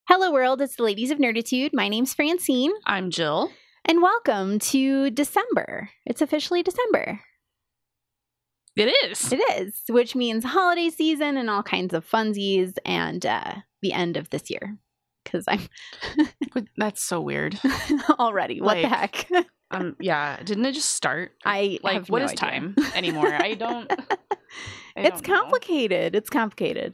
Hello world, it's the Ladies of Nerditude. My name's Francine. I'm Jill. And welcome to December. It's officially December. It is. It is, which means holiday season and all kinds of funsies and the end of this year. Because I'm... That's so weird. Already. What the heck? Yeah. Didn't it just start? I have what no is idea. time anymore? I don't... It's complicated. It's complicated.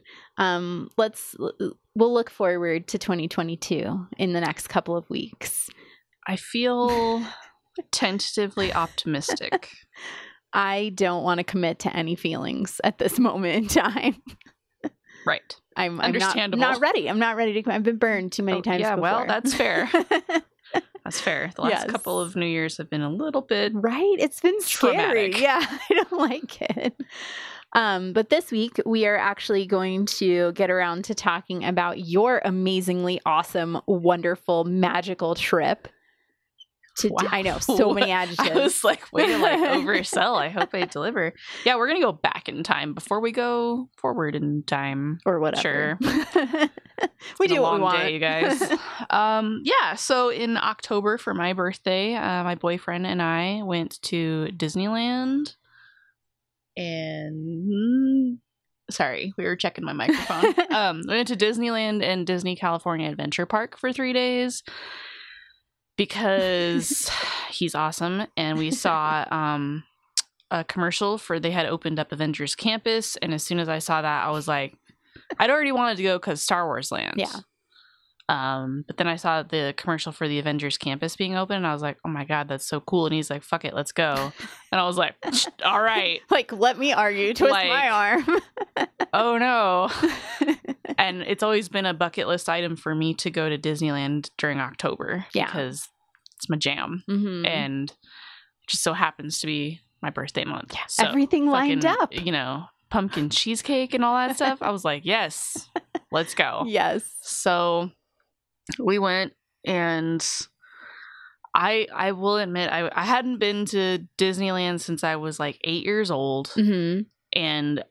We'll look forward to 2022 in the next couple of weeks. I feel tentatively optimistic. I don't want to commit to any feelings at this moment in time. Right. I'm Understandable. not ready. I'm not ready to commit. I've been burned too many times yeah, before. well, that's fair. That's fair. The last couple of New Year's have been a little bit... Right? It's been scary. Traumatic. Yeah, I don't like it. But this week, we are actually going to get around to talking about your amazingly awesome, wonderful, magical trip. Wow. I know, so many adjectives. I was like, way to oversell. I hope I deliver. Yeah, we're going to go back in time before we go forward in time. Or whatever. Sure. We do what we want. Day, you guys. Yeah, so in October for my birthday, my boyfriend and I went to Disneyland. And sorry, we were checking my microphone. We went to Disneyland and Disney California Adventure Park for 3 days because he's awesome. And we saw a commercial for they had opened up Avengers Campus, and as soon as I saw that, I was like, I'd already wanted to go because Star Wars Land. Yeah. But then I saw the commercial for the Avengers Campus being open, and I was like, oh my God, that's so cool. And he's like, fuck it, let's go. And I was like, all right. Like, let me argue, twist my arm. Oh no. And it's always been a bucket list item for me to go to Disneyland during October. Yeah. Because it's my jam. Mm-hmm. And it just so happens to be my birthday month. Yeah, so everything lined up. You know, pumpkin cheesecake and all that stuff. I was like, yes, let's go. Yes. So we went, and I will admit I hadn't been to Disneyland since I was like 8 years old. Mm-hmm. And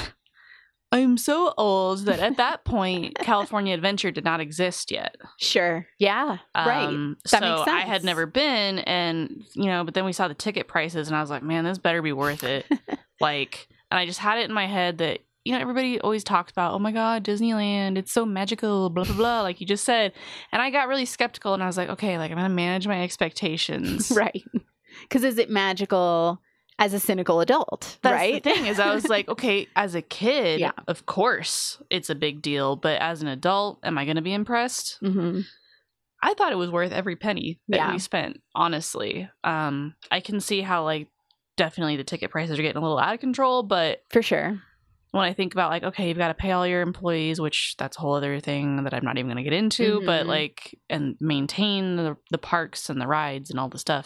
I'm so old that at that point California Adventure did not exist yet. Sure. Yeah. Right. That makes sense. I had never been, and but then we saw the ticket prices, and I was like, man, this better be worth it. And I just had it in my head that everybody always talked about, oh my God, Disneyland, it's so magical, blah, blah, blah, like you just said. And I got really skeptical, and I was like, okay, I'm going to manage my expectations. Right. Because is it magical as a cynical adult? That's right? the thing is I was like, okay, as a kid, yeah. Of course it's a big deal. But as an adult, am I going to be impressed? Mm-hmm. I thought it was worth every penny that we spent, honestly. I can see how, definitely the ticket prices are getting a little out of control, but... For sure. When I think about okay, you've got to pay all your employees, which that's a whole other thing that I'm not even going to get into, mm-hmm. but and maintain the parks and the rides and all the stuff.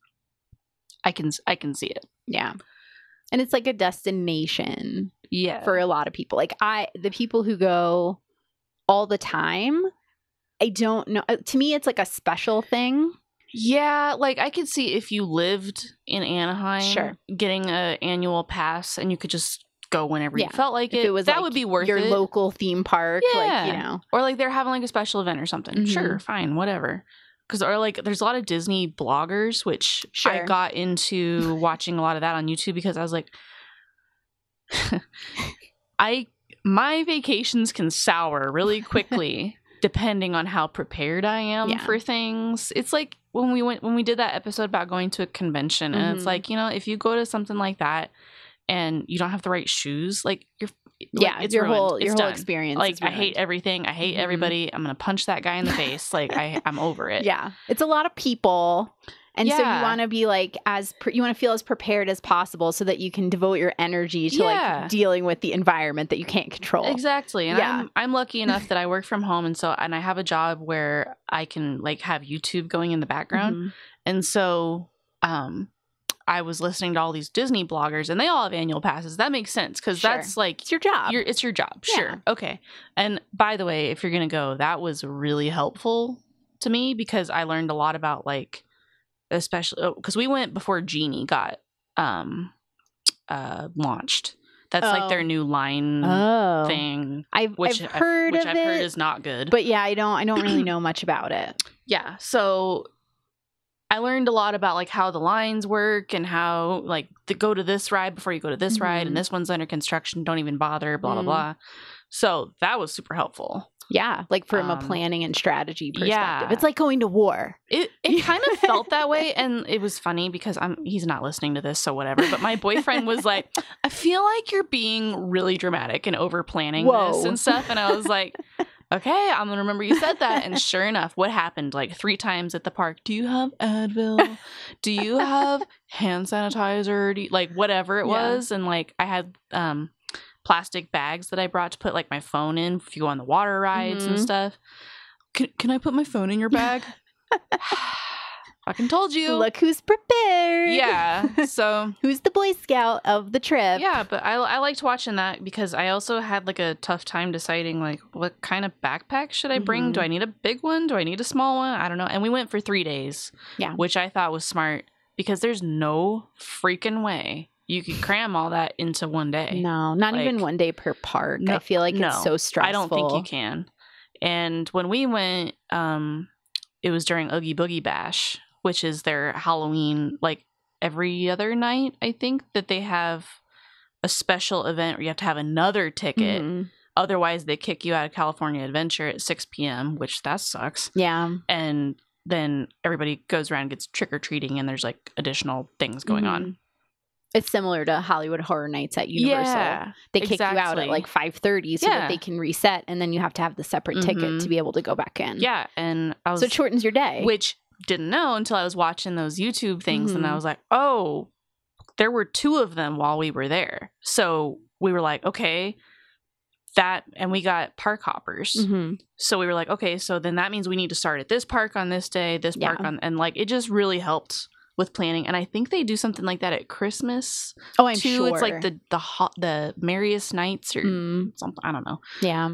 I can see it. Yeah. And it's like a destination. Yeah. For a lot of people. The people who go all the time, I don't know. To me, it's like a special thing. Yeah, I could see if you lived in Anaheim, sure, getting an annual pass, and you could just go whenever you felt like it. It was that would be worth your it. local theme park, or they're having a special event or something. Mm-hmm. Sure, fine, whatever. Because there's a lot of Disney bloggers, which I got into watching a lot of that on YouTube because I was like, my vacations can sour really quickly depending on how prepared I am for things. It's like when we did that episode about going to a convention, mm-hmm. and it's like, if you go to something like that and you don't have the right shoes, it's your ruined. whole done. Experience. I hate everything. I hate everybody. I'm gonna punch that guy in the face. I'm over it. Yeah, it's a lot of people, and so you want to be you want to feel as prepared as possible so that you can devote your energy to dealing with the environment that you can't control. Exactly. And I'm lucky enough that I work from home, and I have a job where I can have YouTube going in the background, mm-hmm. and so I was listening to all these Disney bloggers, and they all have annual passes. That makes sense because that's it's your job. It's your job. Yeah. Sure. Okay. And by the way, if you're going to go, that was really helpful to me because I learned a lot about especially because we went before Genie got launched. That's like their new line thing. I've I've heard of I've heard it, is not good. but yeah, I don't really know much about it. Yeah, so I learned a lot about like how the lines work and how like to go to this ride before you go to this ride, and this one's under construction. Don't even bother. Blah blah blah. So that was super helpful. Yeah, like from a planning and strategy perspective. Yeah. It's like going to war. It kind of felt that way, and it was funny because he's not listening to this, so whatever. But my boyfriend was like, I feel like you're being really dramatic and over planning this and stuff. And I was like, okay, I'm gonna remember you said that. And sure enough, what happened like 3 times at the park? Do you have Advil? Do you have hand sanitizer? Like whatever it was. And like I had plastic bags that I brought to put like my phone in if you go on the water rides and stuff. Can I put my phone in your bag? Fucking told you. Look who's prepared. Yeah. So who's the Boy Scout of the trip? Yeah, but I liked watching that because I also had like a tough time deciding like what kind of backpack should I bring? Do I need a big one? Do I need a small one? I don't know. And we went for 3 days. Yeah. Which I thought was smart because there's no freaking way you could cram all that into one day. No, not even one day per park. I feel like it's so stressful. I don't think you can. And when we went, it was during Oogie Boogie Bash, which is their Halloween, like every other night, I think, that they have a special event where you have to have another ticket. Otherwise, they kick you out of California Adventure at 6 p.m., which that sucks. Yeah. And then everybody goes around and gets trick-or-treating, and there's like additional things going on. It's similar to Hollywood Horror Nights at Universal. Yeah, they kick you out at like 5:30 so that they can reset, and then you have to have the separate ticket to be able to go back in. Yeah, and so it shortens your day. Which didn't know until I was watching those YouTube things, and I was like, oh, there were 2 of them while we were there. So we were like, okay, and we got park hoppers. So we were like, okay, so then that means we need to start at this park on this day, this park on, and like it just really helped with planning. And I think they do something like that at Christmas. Oh, I'm sure. It's like the Merriest Nights or something. I don't know. Yeah.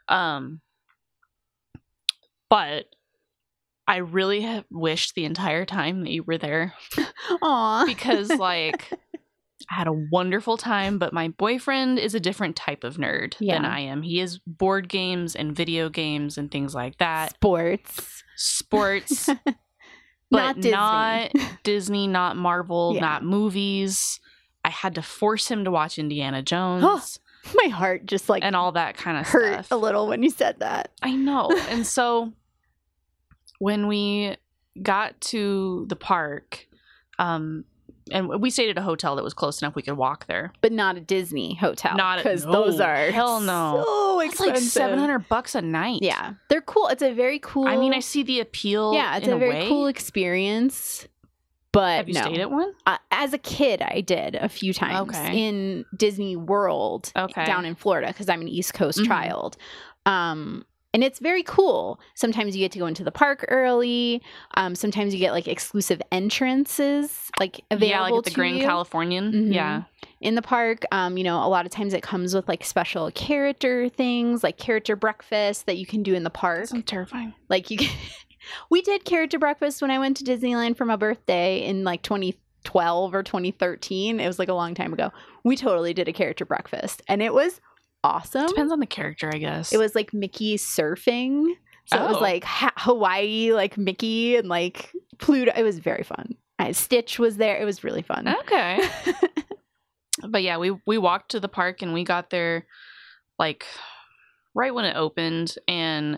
But I really have wished the entire time that you were there. Aw. Because like I had a wonderful time, but my boyfriend is a different type of nerd than I am. He is board games and video games and things like that. Sports. But not Disney, not Marvel, not movies. I had to force him to watch Indiana Jones. My heart just like and all that kind of hurt stuff. A little when you said that. I know. And so when we got to the park, and we stayed at a hotel that was close enough we could walk there, but not a Disney hotel. Not because those are hell no, so expensive. It's like $700 a night. Yeah, they're cool. It's a very cool. I mean, I see the appeal. Yeah, it's a very cool experience. But have you stayed at one? As a kid, I did a few times in Disney World down in Florida because I'm an East Coast child. And it's very cool. Sometimes you get to go into the park early. Sometimes you get like exclusive entrances like available yeah, like at the to Grand you. Californian. Yeah. In the park, a lot of times it comes with like special character things, like character breakfast that you can do in the park. That's terrifying. Like you can we did character breakfast when I went to Disneyland for my birthday in like 2012 or 2013. It was like a long time ago. We totally did a character breakfast and it was awesome. Depends on the character, I guess. It was like Mickey surfing. So it was like Hawaii, like Mickey and like Pluto. It was very fun. Stitch was there. It was really fun. Okay. But yeah, we walked to the park and we got there like right when it opened. And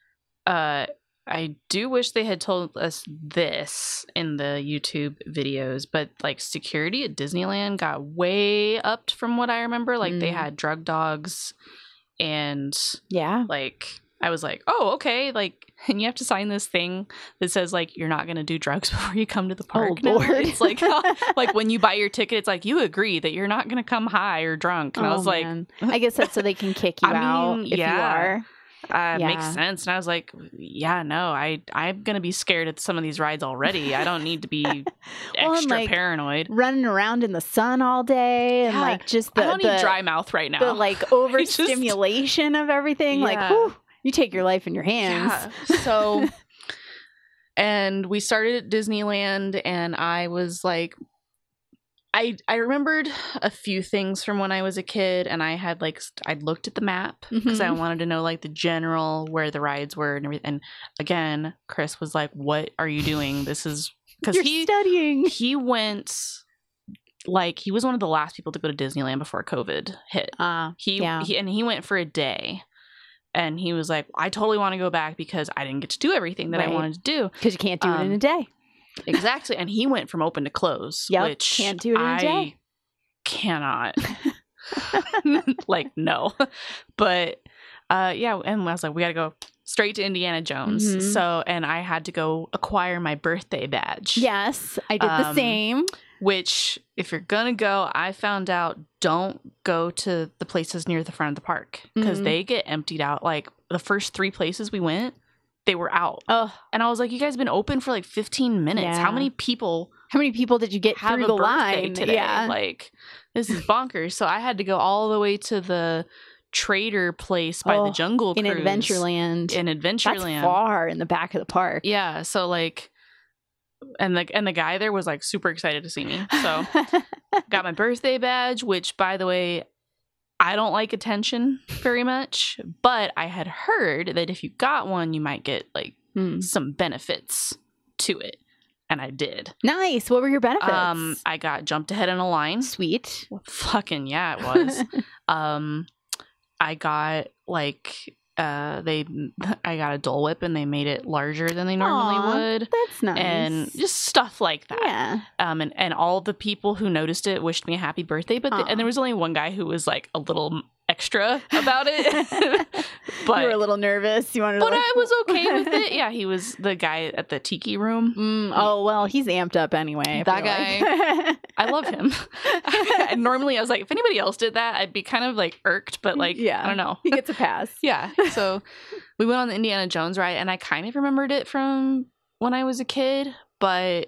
I do wish they had told us this in the YouTube videos, but like security at Disneyland got way upped from what I remember. Like they had drug dogs and like I was like, oh, okay. Like, and you have to sign this thing that says like you're not going to do drugs before you come to the park. Oh, Lord. It's like like when you buy your ticket, it's like you agree that you're not going to come high or drunk. And I was like, I guess that's so they can kick you out if you are. Makes sense. And I was like, yeah, no, I'm gonna be scared at some of these rides already. I don't need to be extra paranoid. Running around in the sun all day and like just I don't need dry mouth right now. The like overstimulation of everything. Like, whew, you take your life in your hands. Yeah. So and we started at Disneyland and I was like I remembered a few things from when I was a kid, and I had like I'd looked at the map because I wanted to know like the general where the rides were and everything. And again, Chris was like, "What are you doing? This is because he's studying." He went like he was one of the last people to go to Disneyland before COVID hit. He went for a day. And he was like, I totally want to go back because I didn't get to do everything that I wanted to do. Because you can't do it in a day. Exactly. And he went from open to close, which can't do it in a day. Cannot. Like, no. But yeah, and I was like, we got to go straight to Indiana Jones. So, and I had to go acquire my birthday badge. Yes, I did the same. Which, if you're gonna go, I found out don't go to the places near the front of the park because they get emptied out. Like the first 3 places we went, they were out. Oh, and I was like, "You guys been open for like 15 minutes. Yeah. How many people did you get through the line today? Yeah, like this is bonkers." So I had to go all the way to the trader place by the Jungle Cruise in Adventureland. That's far in the back of the park. Yeah, so like. And the guy there was like super excited to see me. So got my birthday badge, which by the way, I don't like attention very much, but I had heard that if you got one, you might get like some benefits to it. And I did. Nice. What were your benefits? I got jumped ahead in a line. Sweet. Fucking yeah, it was. I got like I got a Dole Whip and they made it larger than they normally would. That's nice. And just stuff like that. Yeah. And all the people who noticed it wished me a happy birthday, but and there was only one guy who was like a little extra about it. But you were a little nervous. But I was okay with it. Yeah, he was the guy at the tiki room. Oh well, he's amped up anyway. That guy, I love him. Normally, I was like, if anybody else did that, I'd be kind of like irked. But like, I don't know. He gets a pass. Yeah. So we went on the Indiana Jones ride, and I kind of remembered it from when I was a kid, but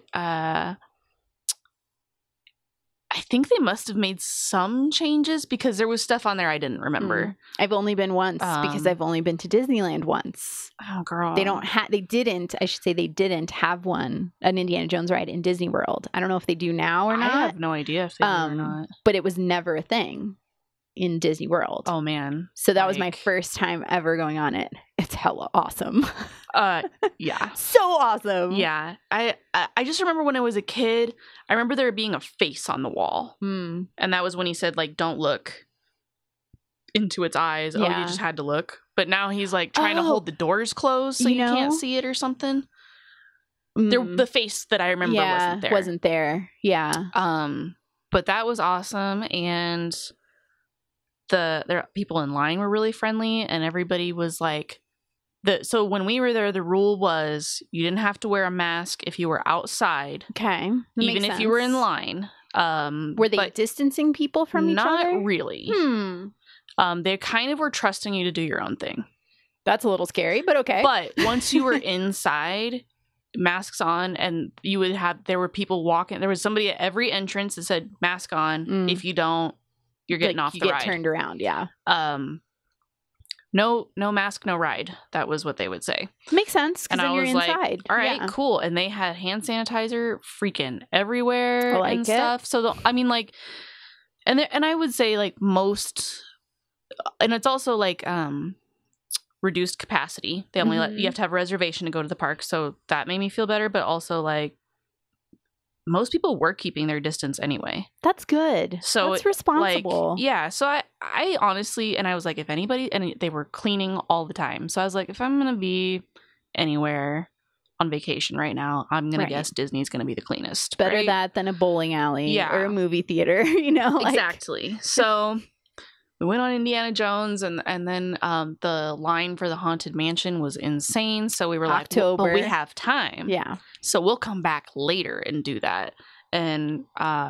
I think they must have made some changes because there was stuff on there I didn't remember. I've only been once because I've only been to Disneyland once. Oh, girl. They didn't have an Indiana Jones ride in Disney World. I don't know if they do now or not. I have no idea if they do or not. But it was never a thing in Disney World. Oh, man. So that was my first time ever going on it. It's hella awesome. Yeah. So awesome. Yeah. I just remember when I was a kid, I remember there being a face on the wall. And that was when he said, like, don't look into its eyes. Yeah. Oh, you just had to look. But now he's, like, trying to hold the doors closed so you can't see it or something. The face that I remember wasn't there. Yeah. But that was awesome. And the people in line were really friendly. And everybody was, like... So when we were there, the rule was you didn't have to wear a mask if you were outside. Okay. Even if you were in line. Were they distancing people from each other? Not really. They kind of were trusting you to do your own thing. That's a little scary, but okay. But once you were inside, masks on, and there were people walking. There was somebody at every entrance that said mask on. If you don't, you're getting off the ride. You get turned around, yeah. No mask, no ride. That was what they would say. Makes sense, because then you're inside. Like, all right, cool. And they had hand sanitizer freaking everywhere and stuff. So, and I would say, like, most, and it's also, like, reduced capacity. They only you have to have a reservation to go to the park. So that made me feel better. But also, like, most people were keeping their distance anyway. That's good. So that's responsible. Like, yeah. So I honestly, and I was like, if anybody, and they were cleaning all the time. So I was like, if I'm going to be anywhere on vacation right now, I'm going to guess Disney's going to be the cleanest. Better that than a bowling alley or a movie theater, you know? Exactly. So we went on Indiana Jones, and then the line for the Haunted Mansion was insane. So we were like, well, but we have time. Yeah. So we'll come back later and do that. And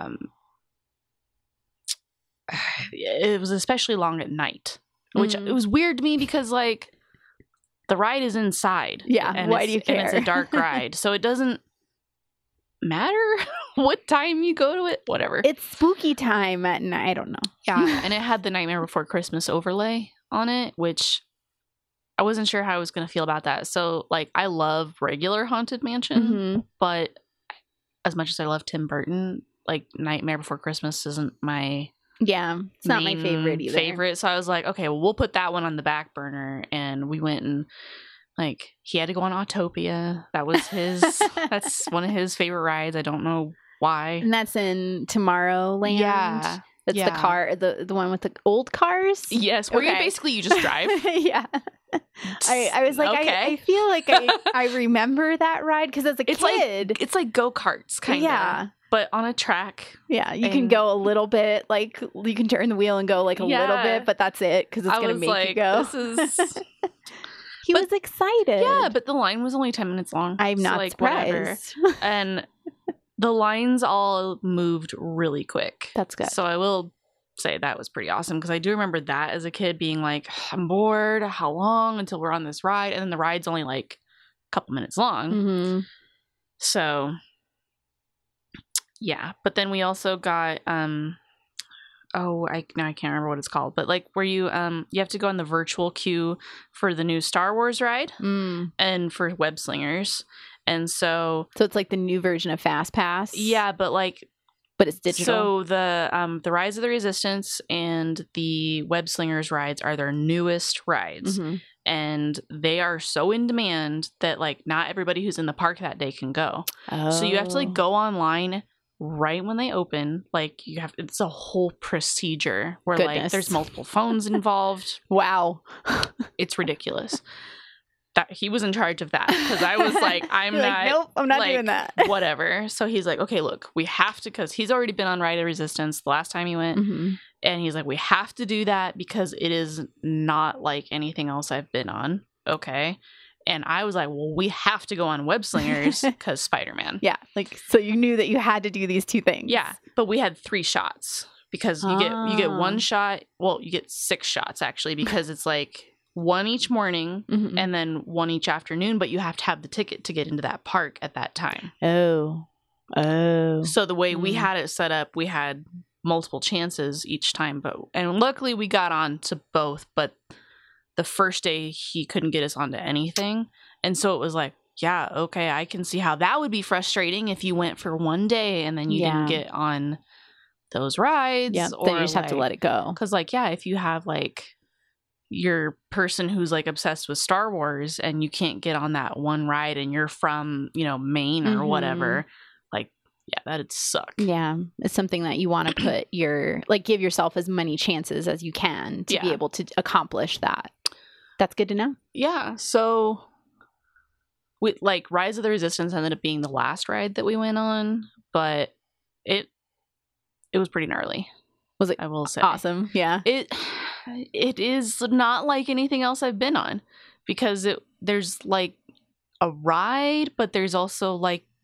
it was especially long at night, which it was weird to me because, like, the ride is inside. Yeah. And why do you care? And it's a dark ride. So it doesn't matter what time you go to it. Whatever. It's spooky time at night. I don't know. Yeah. And it had the Nightmare Before Christmas overlay on it, which I wasn't sure how I was going to feel about that. So, like, I love regular Haunted Mansion, but as much as I love Tim Burton, like Nightmare Before Christmas isn't my it's not my favorite either. So I was like, okay, well, we'll put that one on the back burner. And we went and like he had to go on Autopia. That was his. That's one of his favorite rides. I don't know why. And that's in Tomorrowland. Yeah. That's the car, the one with the old cars? Yes, where you just drive. Yeah. I was like, okay. I feel like I remember that ride because as a kid. It's like go-karts, kind of. Yeah. But on a track. Yeah, you can go a little bit, like, you can turn the wheel and go, like, a little bit, but that's it, because it's going to make you go. This is... He was excited. Yeah, but the line was only 10 minutes long. I'm not surprised. Whatever. And... the lines all moved really quick. That's good. So I will say that was pretty awesome because I do remember that as a kid being like, I'm bored. How long until we're on this ride? And then the ride's only like a couple minutes long. Mm-hmm. So, yeah. But then we also got, I can't remember what it's called, but like where you have to go on the virtual queue for the new Star Wars ride and for Web Slingers. And so it's like the new version of Fast Pass. Yeah, but it's digital. So the Rise of the Resistance and the Web Slingers rides are their newest rides. Mm-hmm. And they are so in demand that like not everybody who's in the park that day can go. Oh. So you have to like go online right when they open. Like it's a whole procedure where like there's multiple phones involved. Wow. It's ridiculous. That he was in charge of that because I was like, nope, I'm not doing that. Whatever. So he's like, okay, look, we have to, because he's already been on Ride of Resistance the last time he went. Mm-hmm. And he's like, we have to do that because it is not like anything else I've been on. Okay. And I was like, well, we have to go on Web Slingers because Spider-Man. Yeah. Like, so you knew that you had to do these two things. Yeah. But we had 3 shots because you get 1 shot. Well, you get 6 shots actually, because it's like 1 each morning and then 1 each afternoon, but you have to have the ticket to get into that park at that time. Oh. So the way we had it set up, we had multiple chances each time, and luckily we got on to both, but the first day he couldn't get us onto anything. And so it was like, yeah, okay, I can see how that would be frustrating if you went for 1 day and then you didn't get on those rides. Yeah, then you just have to let it go. Because if you have your person who's obsessed with Star Wars and you can't get on that one ride and you're from, Maine or whatever, that'd suck. Yeah. It's something that you want to put give yourself as many chances as you can to be able to accomplish that. That's good to know. Yeah. So with Rise of the Resistance ended up being the last ride that we went on, but it was pretty gnarly. Was it? I will say. Awesome. Yeah. It is not like anything else I've been on because there's a ride, but there's also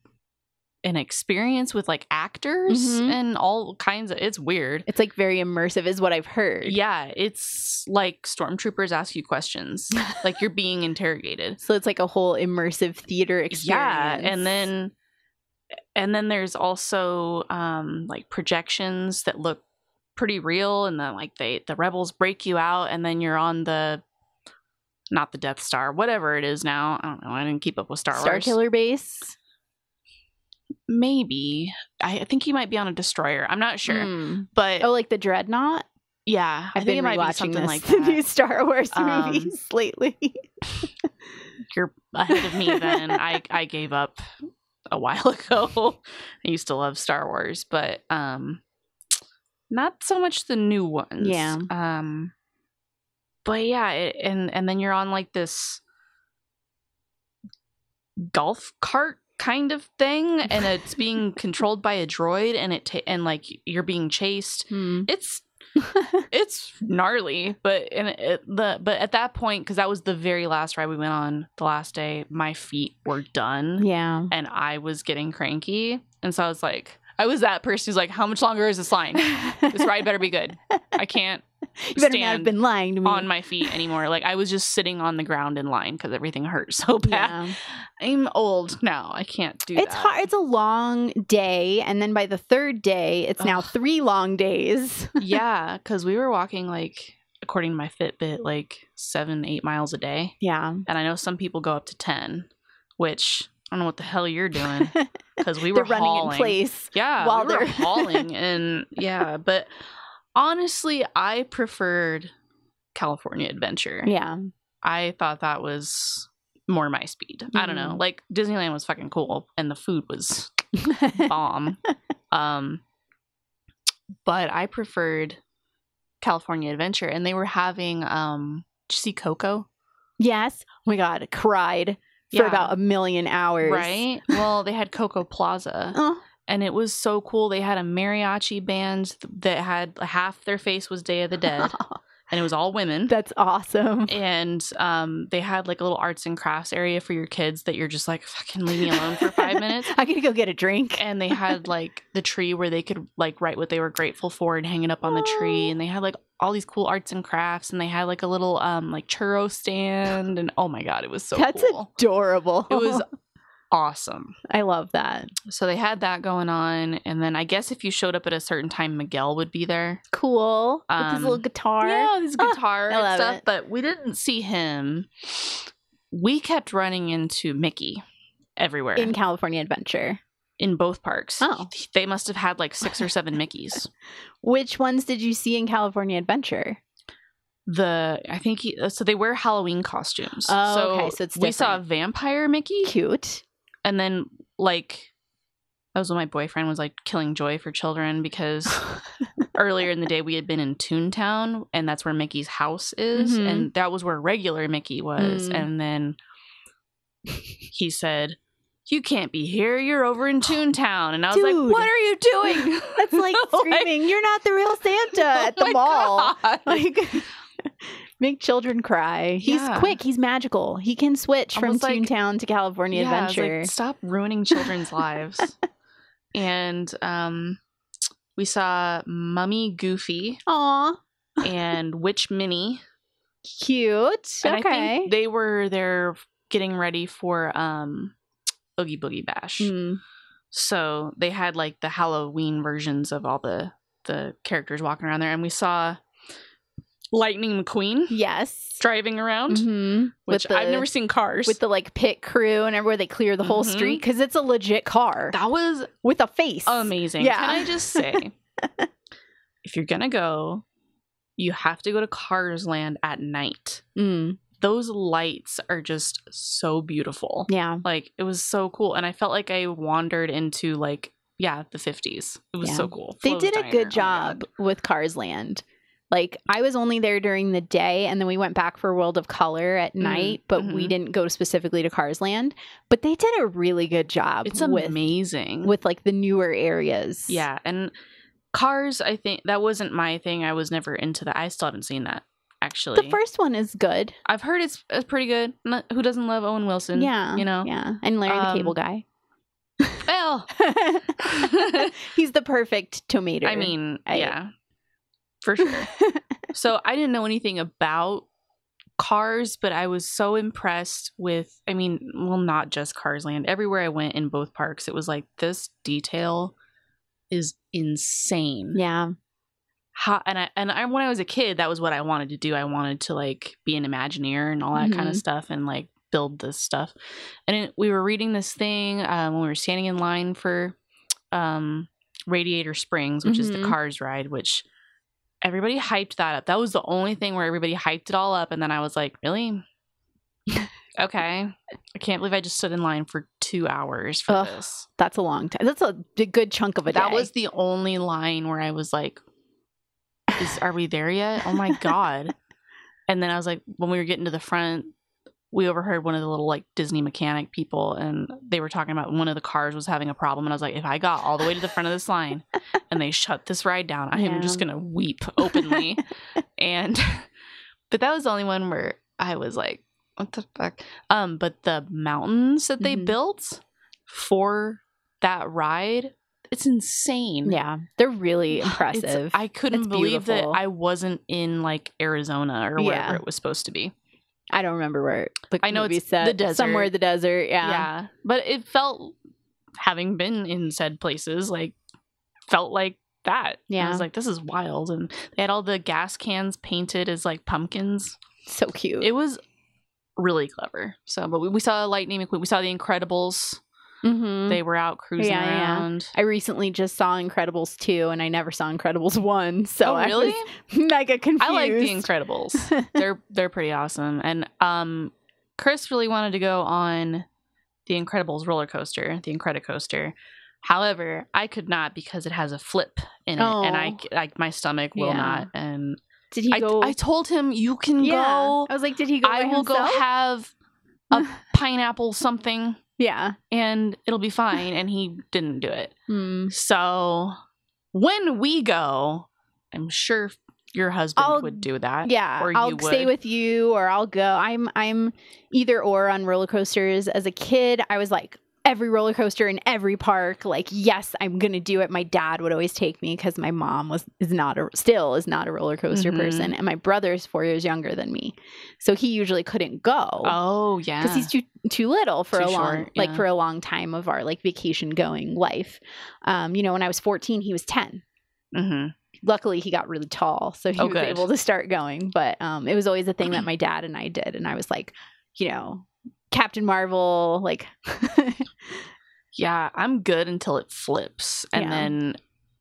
an experience with actors and all kinds of, it's weird. It's very immersive is what I've heard. Yeah. It's stormtroopers ask you questions, you're being interrogated. So it's a whole immersive theater experience. Yeah. And then there's also projections that look pretty real, and then the rebels break you out and then you're on not the Death Star, whatever it is now. I don't know, I didn't keep up with Star Wars. Starkiller Base? Maybe. I think he might be on a destroyer, I'm not sure. But the Dreadnought? Yeah, I think it might be something like that. The new Star Wars movies lately. You're ahead of me then. I gave up a while ago. I used to love Star Wars, but not so much the new ones. Yeah. But yeah, and then you're on this golf cart kind of thing, and it's being controlled by a droid, and you're being chased. It's gnarly, but at that point, because that was the very last ride we went on the last day, my feet were done. Yeah. And I was getting cranky, and so I was that person who's how much longer is this line? This ride better be good. I can't you better not have been lying to me. On my feet anymore. I was just sitting on the ground in line because everything hurt so bad. Yeah. I'm old now. I can't do that. It's hard. It's a long day, and then by the 3rd day, it's now 3 long days. Yeah, because we were walking according to my Fitbit 7-8 miles a day. Yeah. And I know some people go up to 10, which don't know what the hell you're doing, because we were running hauling in place. Yeah, while we were hauling, and yeah, but honestly, I preferred California Adventure. Yeah, I thought that was more my speed. Mm-hmm. I don't know. Like, Disneyland was fucking cool, and the food was bomb. But I preferred California Adventure, and they were having did you see Coco? Yes. Oh my god, cried for about 1 million hours. Right? Well, they had Coco Plaza. And it was so cool. They had a mariachi band that had half their face was Day of the Dead. And it was all women. That's awesome. And they had like a little arts and crafts area for your kids that you're just like, fucking leave me alone for 5 minutes. I gotta go get a drink. And they had like the tree where they could like write what they were grateful for and hang it up on the tree. And they had like all these cool arts and crafts. And they had like a little like churro stand. And oh my God, it was so cool. That's adorable. It was awesome. I love that. So they had that going on, and then I guess if you showed up at a certain time, Miguel would be there. Cool. With his little guitar. Yeah, his guitar and stuff. It. But we didn't see him. We kept running into Mickey everywhere. In California Adventure. In both parks. Oh. They must have had like 6 or 7 Mickeys. Which ones did you see in California Adventure? So they wear Halloween costumes. Oh, okay. So it's different. We saw a vampire Mickey. Cute. And then, like, that was when my boyfriend was, like, killing joy for children because earlier in the day we had been in Toontown, and that's where Mickey's house is. Mm-hmm. And that was where regular Mickey was. Mm. And then he said, "You can't be here. You're over in Toontown." And I was like, "What are you doing?" That's like screaming, "You're not the real Santa" at the mall. God. Like... Make children cry. He's quick. He's magical. He can switch from Toontown to California Adventure. Like, stop ruining children's lives. And we saw Mummy Goofy. Aww. And Witch Minnie. Cute. And I think they were there getting ready for Oogie Boogie Bash. Mm. So they had like the Halloween versions of all the characters walking around there. And we saw Lightning McQueen. Yes. Driving around. Mm-hmm. Which I've never seen Cars. With the like pit crew and everywhere they clear the whole street because it's a legit car. That was with a face. Amazing. Yeah. Can I just say, if you're going to go, you have to go to Cars Land at night. Mm. Those lights are just so beautiful. Yeah. Like, it was so cool. And I felt like I wandered into like, the 50s. It was so cool. They did a good job with Cars Land. Like, I was only there during the day, and then we went back for World of Color at night, but we didn't go specifically to Cars Land. But they did a really good job. It's amazing. With, like, the newer areas. Yeah, and Cars, I think, that wasn't my thing. I was never into that. I still haven't seen that, actually. The first one is good. I've heard it's pretty good. Who doesn't love Owen Wilson? Yeah. You know? Yeah, and Larry the Cable Guy. Well. He's the perfect tomato. I mean, yeah. For sure. So I didn't know anything about Cars, but I was so impressed with, not just Cars Land. Everywhere I went in both parks, it was like, this detail is insane. Yeah. And when I was a kid, that was what I wanted to do. I wanted to like be an Imagineer and all that kind of stuff and like build this stuff. And we were reading this thing when we were standing in line for Radiator Springs, which is the Cars ride, which everybody hyped that up. That was the only thing where everybody hyped it all up. And then I was like, really? Okay. I can't believe I just stood in line for 2 hours for this. That's a long time. That's a good chunk of a day. That was the only line where I was like, are we there yet? Oh my God. And then I was like, when we were getting to the front, we overheard one of the little like Disney mechanic people, and they were talking about one of the cars was having a problem. And I was like, if I got all the way to the front of this line and they shut this ride down, I am just going to weep openly. But that was the only one where I was like, what the fuck? But the mountains that they built for that ride, it's insane. Yeah, they're really impressive. I couldn't believe that I wasn't in like Arizona or wherever it was supposed to be. I don't remember where I know it's set. The desert. Somewhere in the desert, yeah. But it felt, having been in said places, felt like that. Yeah. I was like, this is wild. And they had all the gas cans painted as like pumpkins. So cute. It was really clever. So, but we saw Lightning McQueen. We saw The Incredibles. Mm-hmm. They were out cruising around. I recently just saw Incredibles 2, and I never saw Incredibles 1. So really? I was mega confused. I like The Incredibles. They're pretty awesome. And Chris really wanted to go on the Incredibles roller coaster, the Incredicoaster. However, I could not because it has a flip in it, and my stomach will not. And did he go? I told him you can go. I was like, did he go? I will go have a pineapple something. Yeah, and it'll be fine. And he didn't do it. So when we go, I'm sure your husband would do that. Yeah, or I'll stay with you, or I'll go. I'm either or on roller coasters. As a kid, I was like, every roller coaster in every park, like, yes, I'm gonna do it. My dad would always take me because my mom still is not a roller coaster person, and my brother's 4 years younger than me, so he usually couldn't go. Oh yeah, because he's too little for for a long time of our like vacation going life. When I was 14, he was 10. Luckily, he got really tall, so he was able to start going. But it was always a thing that my dad and I did, and I was like, Captain Marvel, like. Yeah, I'm good until it flips, and then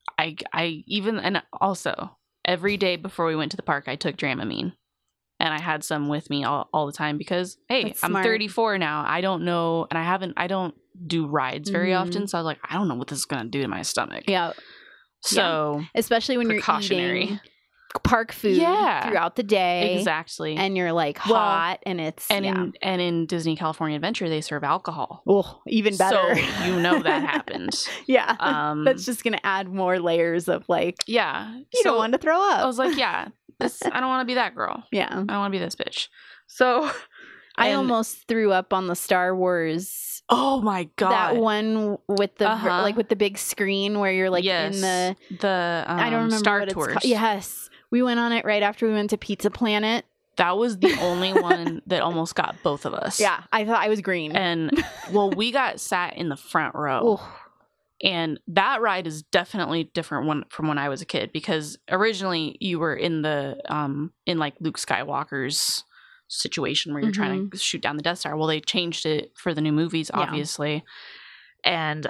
and also every day before we went to the park, I took Dramamine, and I had some with me all the time because I'm 34 now. I don't know, and I don't do rides very often, so I was like, I don't know what this is gonna do to my stomach. Yeah. So especially when you're eating park food throughout the day, exactly, and you're like hot, and it's in Disney California Adventure they serve alcohol. Oh, even better. So that happens. That's just gonna add more layers of like you don't want to throw up. I was like, I don't want to be that girl. I don't want to be this bitch. So I almost threw up on the Star Wars. Oh my god! That one with the with the big screen where you're like in the I don't remember Star what Tours. It's called. Yes, we went on it right after we went to Pizza Planet. That was the only one that almost got both of us. Yeah, I thought I was green. And we got sat in the front row. Ooh. And that ride is definitely different from when I was a kid, because originally you were in the in like Luke Skywalker's situation where you're trying to shoot down the Death Star. Well, they changed it for the new movies, obviously. And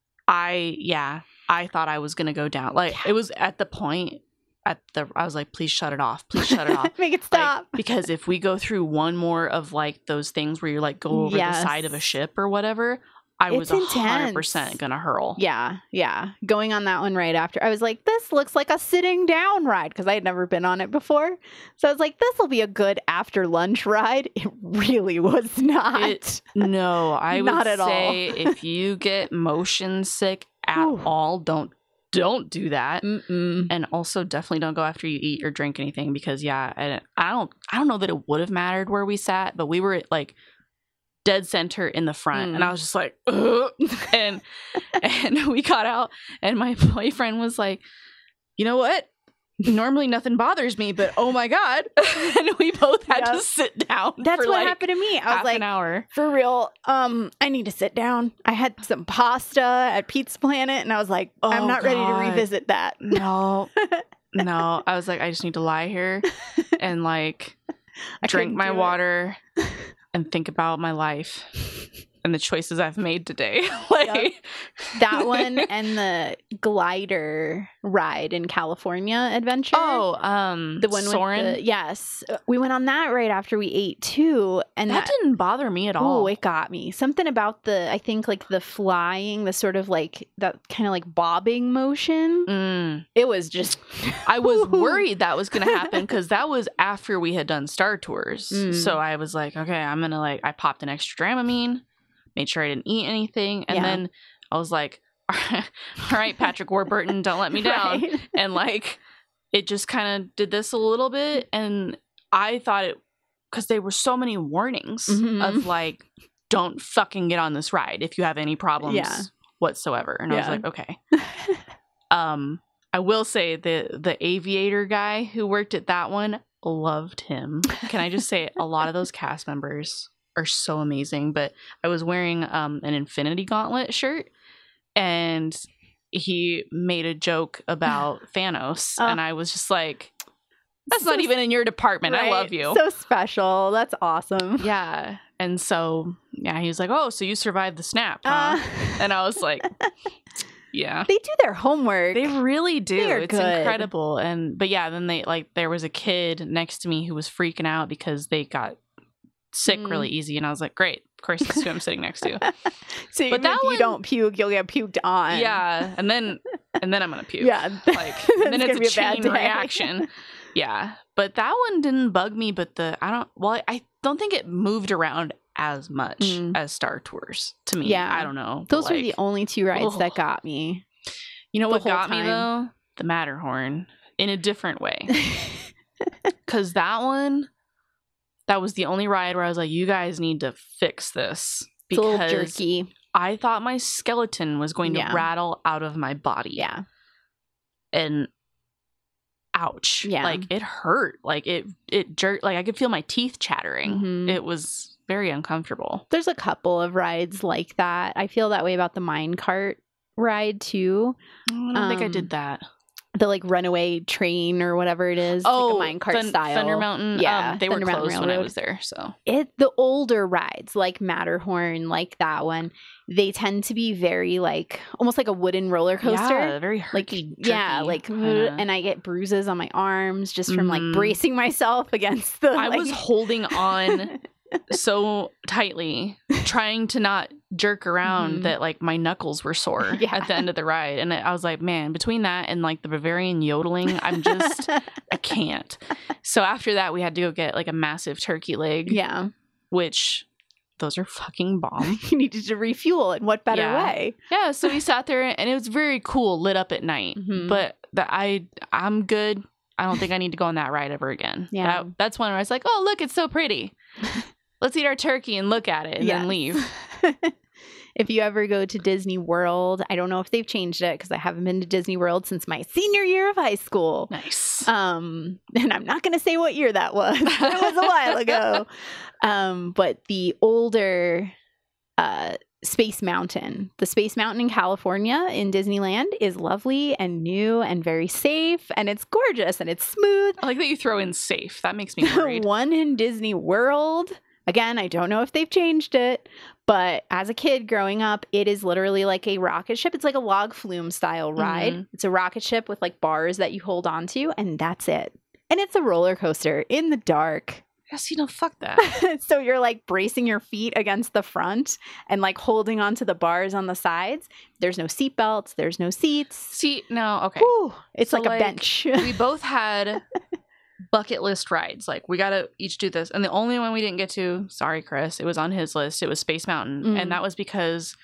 I thought I was gonna go down. Like it was at the point I was like, please shut it off. Please shut it off. Make it stop. Because if we go through one more of like those things where you like go over the side of a ship or whatever, I was 100% gonna hurl. Yeah. Going on that one right after, I was like, this looks like a sitting down ride, because I had never been on it before. So I was like, this will be a good after lunch ride. It really was not. I would say if you get motion sick at all, don't do that. And also definitely don't go after you eat or drink anything, because I don't know that it would have mattered where we sat, but we were at like dead center in the front, and I was just like, ugh. and we got out, and my boyfriend was like, you know what? Normally nothing bothers me, but oh my god. And we both had to sit down. That's what happened to me. I was like, an hour. For real, I need to sit down. I had some pasta at Pizza Planet, and I was like, I'm not ready to revisit that. No. I was like, I just need to lie here and like drink my water and think about my life and the choices I've made today. That one and the glider ride in California Adventure. Oh, the one Soarin'? with yes. We went on that right after we ate too, and that didn't bother me at all. Oh, it got me. Something about I think like the flying, the sort of like that kind of like bobbing motion. It was just I was worried that was going to happen, because that was after we had done Star Tours. So I was like, okay, I'm going to I popped an extra Dramamine, made sure I didn't eat anything, and then I was like, all right, Patrick Warburton, don't let me down. Right. And like it just kind of did this a little bit, and I thought it, because there were so many warnings of like, don't fucking get on this ride if you have any problems whatsoever. And I was like, okay. I will say the aviator guy who worked at that one, loved him. Can I just say, a lot of those cast members are so amazing. But I was wearing an Infinity Gauntlet shirt, and he made a joke about Thanos, and I was just like, That's not even in your department. Right? I love you. So special. That's awesome. Yeah. And so, yeah, he was like, oh, so you survived the snap, huh? And I was like, yeah. They do their homework. They really do. It's good. Incredible. But yeah, then there was a kid next to me who was freaking out because they got sick really easy. And I was like, great. Of course, that's who I'm sitting next to. So but that if you don't puke, you'll get puked on. Yeah. And then I'm going to puke. Yeah. Like, and then it's a chain reaction. Yeah. But that one didn't bug me. But I don't think it moved around as much as Star Tours to me. Yeah. I don't know. Those were the only two rides that got me. You know what got me, though? The Matterhorn. In a different way. Because that was the only ride where I was like, you guys need to fix this. Because it's a little jerky. I thought my skeleton was going to rattle out of my body. Yeah. And ouch. Yeah. Like it hurt. Like it jerked. Like I could feel my teeth chattering. Mm-hmm. It was very uncomfortable. There's a couple of rides like that. I feel that way about the minecart ride too. I don't think I did that. The like runaway train or whatever it is. Oh, like a minecart style. Thunder Mountain. Yeah. They were closed when I was there. So the older rides like Matterhorn, like that one, they tend to be very like almost like a wooden roller coaster. Yeah, very herky, like yeah, like and I get bruises on my arms just from like bracing myself against the. I was holding on so tightly, trying to not jerk around that like my knuckles were sore at the end of the ride. And I was like, man, between that and like the Bavarian yodeling, I can't. So after that, we had to go get like a massive turkey leg. Yeah. Which those are fucking bomb. You needed to refuel in what better way? Yeah. So we sat there and it was very cool, lit up at night. Mm-hmm. But I'm good. I don't think I need to go on that ride ever again. Yeah. That's one where I was like, oh, look, it's so pretty. Let's eat our turkey and look at it and then leave. If you ever go to Disney World, I don't know if they've changed it because I haven't been to Disney World since my senior year of high school. Nice. And I'm not going to say what year that was. It was a while ago. But the older Space Mountain, the Space Mountain in California in Disneyland is lovely and new and very safe. And it's gorgeous and it's smooth. I like that you throw in safe. That makes me worried. One in Disney World. Again, I don't know if they've changed it, but as a kid growing up, it is literally like a rocket ship. It's like a log flume style ride. Mm-hmm. It's a rocket ship with like bars that you hold on to, and that's it. And it's a roller coaster in the dark. Yes, fuck that. So you're like bracing your feet against the front and like holding onto the bars on the sides. There's no seat belts. There's no seats. No, okay. Whew, it's so like a bench. We both had bucket list rides. Like we gotta each do this. And the only one we didn't get to, sorry Chris, it was on his list. It was Space Mountain. And that was because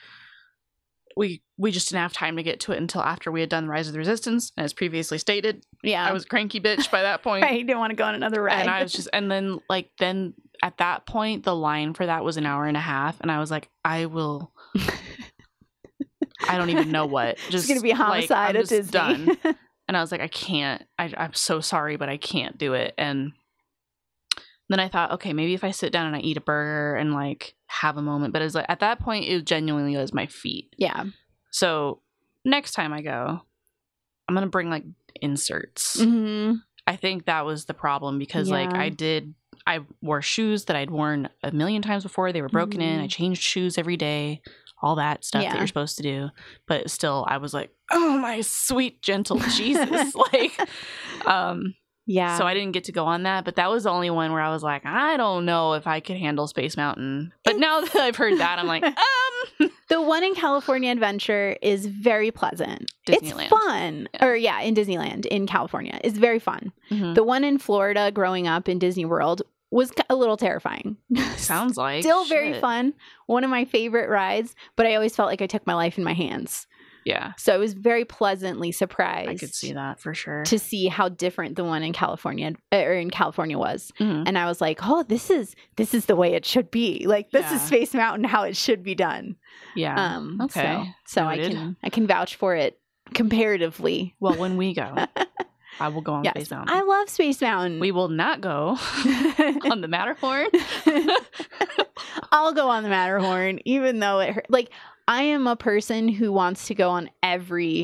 we just didn't have time to get to it until after we had done Rise of the Resistance. And as previously stated, I was a cranky bitch by that point. Right, you didn't want to go on another ride. And I was just, and then at that point, the line for that was an hour and a half. And I was like, I don't even know what. Just it's going to be homicide at Disney. Done. And I was like, I can't. I'm so sorry, but I can't do it. And then I thought, okay, maybe if I sit down and I eat a burger and like have a moment. But it's like at that point, it genuinely was my feet. Yeah. So next time I go, I'm gonna bring like inserts. Mm-hmm. I think that was the problem because like I wore shoes that I'd worn a million times before. They were broken in. I changed shoes every day. All that stuff that you're supposed to do. But still, I was like, oh, my sweet, gentle Jesus. Like, yeah. So I didn't get to go on that. But that was the only one where I was like, I don't know if I could handle Space Mountain. But now that I've heard that, I'm like, The one in California Adventure is very pleasant. Disneyland. It's fun. Yeah. Or in Disneyland in California. It's very fun. Mm-hmm. The one in Florida growing up in Disney World was a little terrifying. Sounds like. Still very fun. One of my favorite rides, but I always felt like I took my life in my hands. Yeah. So I was very pleasantly surprised. I could see that for sure. To see how different the one in California was. Mm-hmm. And I was like, oh, this is the way it should be. Like this is Space Mountain how it should be done. Yeah. Okay. So I can vouch for it comparatively. Well, when we go, I will go on Space Mountain. I love Space Mountain. We will not go on the Matterhorn. I'll go on the Matterhorn, even though it hurt. Like, I am a person who wants to go on every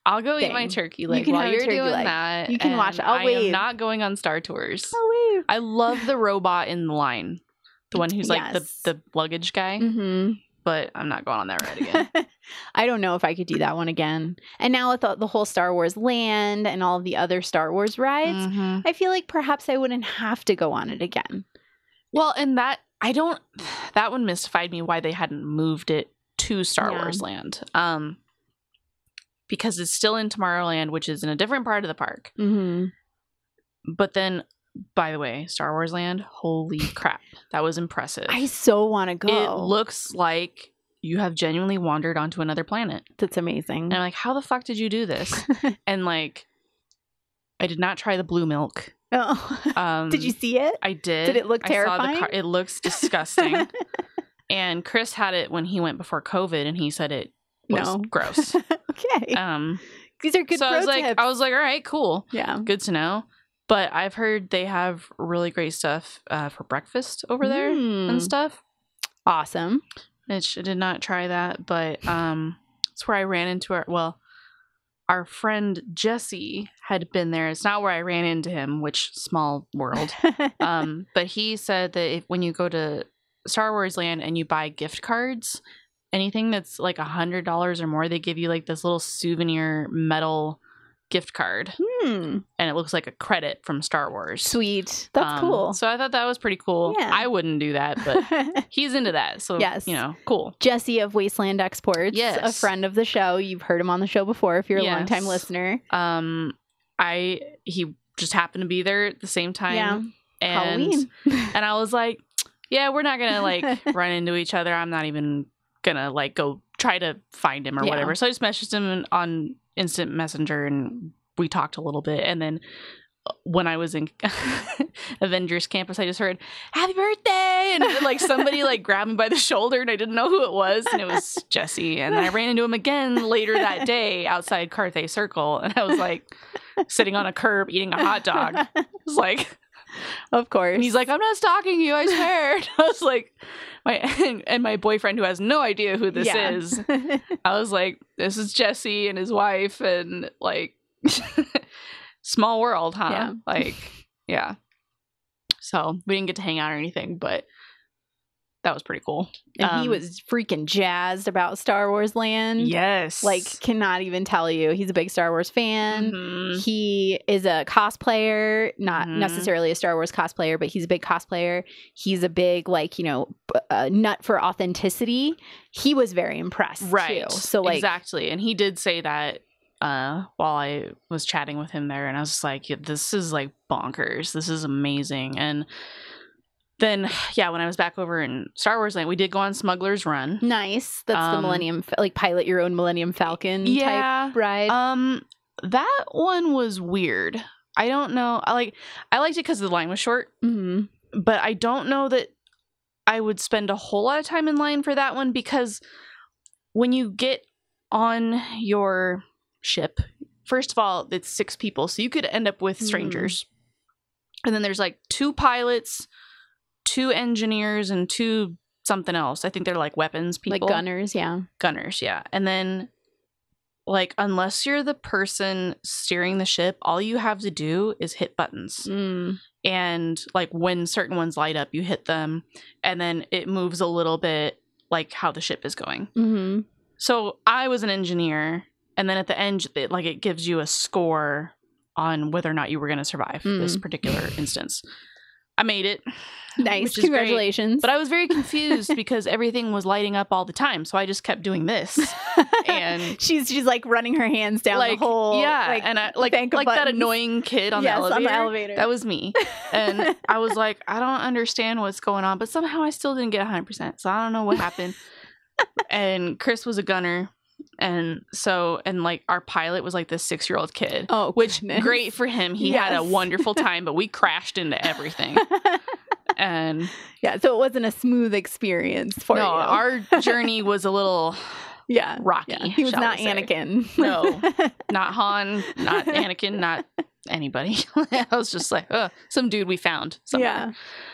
I'll go eat my turkey leg while you're doing that. You can watch. I am not going on Star Tours. I'll wave. I love the robot in the line. The one who's like the luggage guy. Mm-hmm. But I'm not going on that ride again. I don't know if I could do that one again. And now with the whole Star Wars land and all of the other Star Wars rides, I feel like perhaps I wouldn't have to go on it again. Well, and that one mystified me why they hadn't moved it to Star Wars Land. Because it's still in Tomorrowland, which is in a different part of the park. Mm-hmm. But then, by the way, Star Wars Land, holy crap. That was impressive. I so want to go. It looks like you have genuinely wandered onto another planet. That's amazing. And I'm like, how the fuck did you do this? And like, I did not try the blue milk. Oh. Did you see it? I did. Did it look terrifying? I saw it looks disgusting. And Chris had it when he went before COVID, and he said it was gross. Okay. These are good. So I was like, all right, cool. Yeah, good to know. But I've heard they have really great stuff for breakfast over there and stuff. Awesome. Which I did not try that, but it's where I ran into our friend Jesse had been there. It's not where I ran into him, which small world. But he said that when you go to Star Wars Land and you buy gift cards, anything that's like $100 or more, they give you like this little souvenir metal gift card. And it looks like a credit from Star Wars. Sweet. That's cool. So I thought that was pretty cool. Yeah. I wouldn't do that, but he's into that. So, cool. Jesse of Wasteland Exports, a friend of the show. You've heard him on the show before if you're a longtime listener. He just happened to be there at the same time. Yeah. And, Halloween. And I was like, yeah, we're not going to like run into each other. I'm not even going to like go try to find him or whatever. So I just messaged him on Instant Messenger and we talked a little bit. And then when I was in Avengers Campus, I just heard happy birthday, and like somebody like grabbed me by the shoulder, and I didn't know who it was, and it was Jesse. And then I ran into him again later that day outside Carthay Circle, and I was like sitting on a curb eating a hot dog. I was like, of course. And he's like, I'm not stalking you, I swear. And I was like, my boyfriend, who has no idea who this is, I was like, this is Jesse and his wife, and like small world, huh? Yeah. Like, yeah. So we didn't get to hang out or anything, but that was pretty cool. And he was freaking jazzed about Star Wars Land. Yes. Like, cannot even tell you. He's a big Star Wars fan. Mm-hmm. He is a cosplayer, not necessarily a Star Wars cosplayer, but he's a big cosplayer. He's a big, like, nut for authenticity. He was very impressed, too. So, like, exactly. And he did say that while I was chatting with him there, and I was just like, this is like bonkers. This is amazing. And then, when I was back over in Star Wars Land, we did go on Smuggler's Run. Nice. That's the Millennium, like pilot your own Millennium Falcon type ride. That one was weird. I don't know. I liked it because the line was short. Mm-hmm. But I don't know that I would spend a whole lot of time in line for that one, because when you get on your ship, first of all, it's 6 people, so you could end up with strangers. And then there's like 2 pilots, 2 engineers, and 2 something else. I think they're like weapons people. Like gunners, yeah. Gunners, yeah. And then, like, unless you're the person steering the ship, all you have to do is hit buttons. And, like, when certain ones light up, you hit them, and then it moves a little bit like how the ship is going. Mm-hmm. So I was an engineer, and then at the end, it gives you a score on whether or not you were going to survive this particular instance. I made it. Nice. Congratulations. Great. But I was very confused because everything was lighting up all the time. So I just kept doing this. And she's like running her hands down the whole. Yeah. Like, and I like that annoying kid on the elevator. On the elevator. That was me. And I was like, I don't understand what's going on. But somehow I still didn't get 100%. So I don't know what happened. And Chris was a gunner. And so, like, our pilot was like this 6-year-old kid. Oh, which great for him. He had a wonderful time, but we crashed into everything. And so it wasn't a smooth experience for you. No, our journey was a little rocky. Yeah. He was not Anakin. No, not Han, not Anakin, not anybody. I was just like, some dude we found somewhere.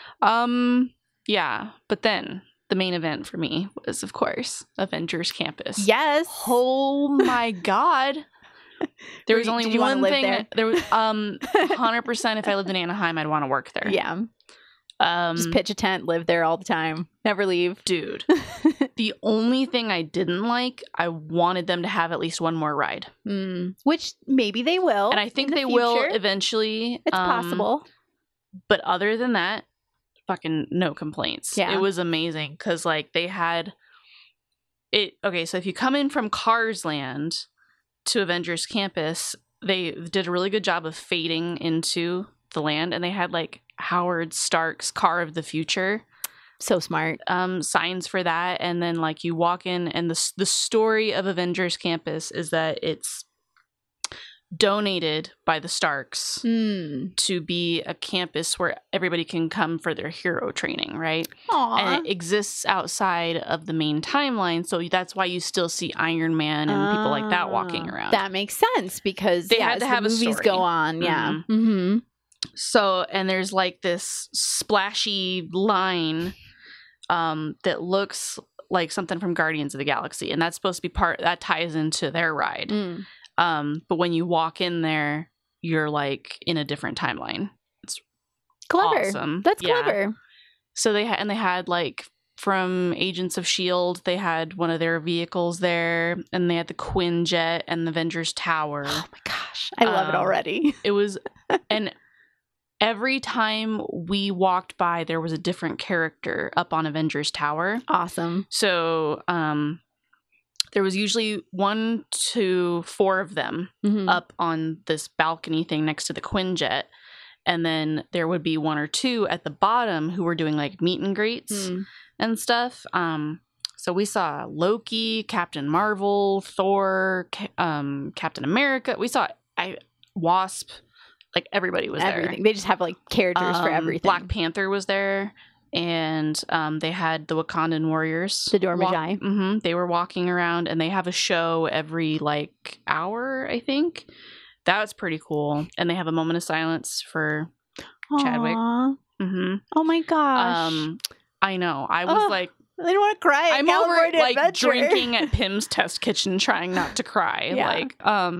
Yeah. But then the main event for me was, of course, Avengers Campus. Yes. Oh my God. There was only one thing. There was 100%. If I lived in Anaheim, I'd want to work there. Yeah. Just pitch a tent, live there all the time, never leave. Dude. The only thing I didn't like, I wanted them to have at least one more ride. Which maybe they will. And I think they will eventually. It's possible. But other than that, fucking no complaints. Yeah. It was amazing because like they had it. Okay, so if you come in from Cars Land to Avengers Campus, they did a really good job of fading into the land, and they had like Howard Stark's Car of the Future. So smart. Signs for that. And then like you walk in, and the story of Avengers Campus is that it's donated by the Starks to be a campus where everybody can come for their hero training, right? Aww. And it exists outside of the main timeline, so that's why you still see Iron Man and people like that walking around. That makes sense because they had to have movies a story. Go on. Yeah. So, and there's like this splashy line that looks like something from Guardians of the Galaxy, and that's supposed to be that ties into their ride. But when you walk in there, you're like in a different timeline. It's clever. Awesome. That's clever. So they had like from Agents of S.H.I.E.L.D., they had one of their vehicles there, and they had the Quinjet and the Avengers Tower. Oh my gosh. I love it already. It was, and every time we walked by, there was a different character up on Avengers Tower. Awesome. So, there was usually 1 to 4 of them up on this balcony thing next to the Quinjet. And then there would be 1 or 2 at the bottom who were doing like meet and greets and stuff. So we saw Loki, Captain Marvel, Thor, Captain America. We saw Wasp. Like everybody was there. They just have like characters for everything. Black Panther was there. And they had the Wakandan warriors. The Dora Milaje. They were walking around, and they have a show every like hour, I think. That was pretty cool. And they have a moment of silence for Chadwick. Oh my gosh. I know. I was like, I don't want to cry. I'm over like drinking at Pim's Test Kitchen, trying not to cry. Yeah. Like,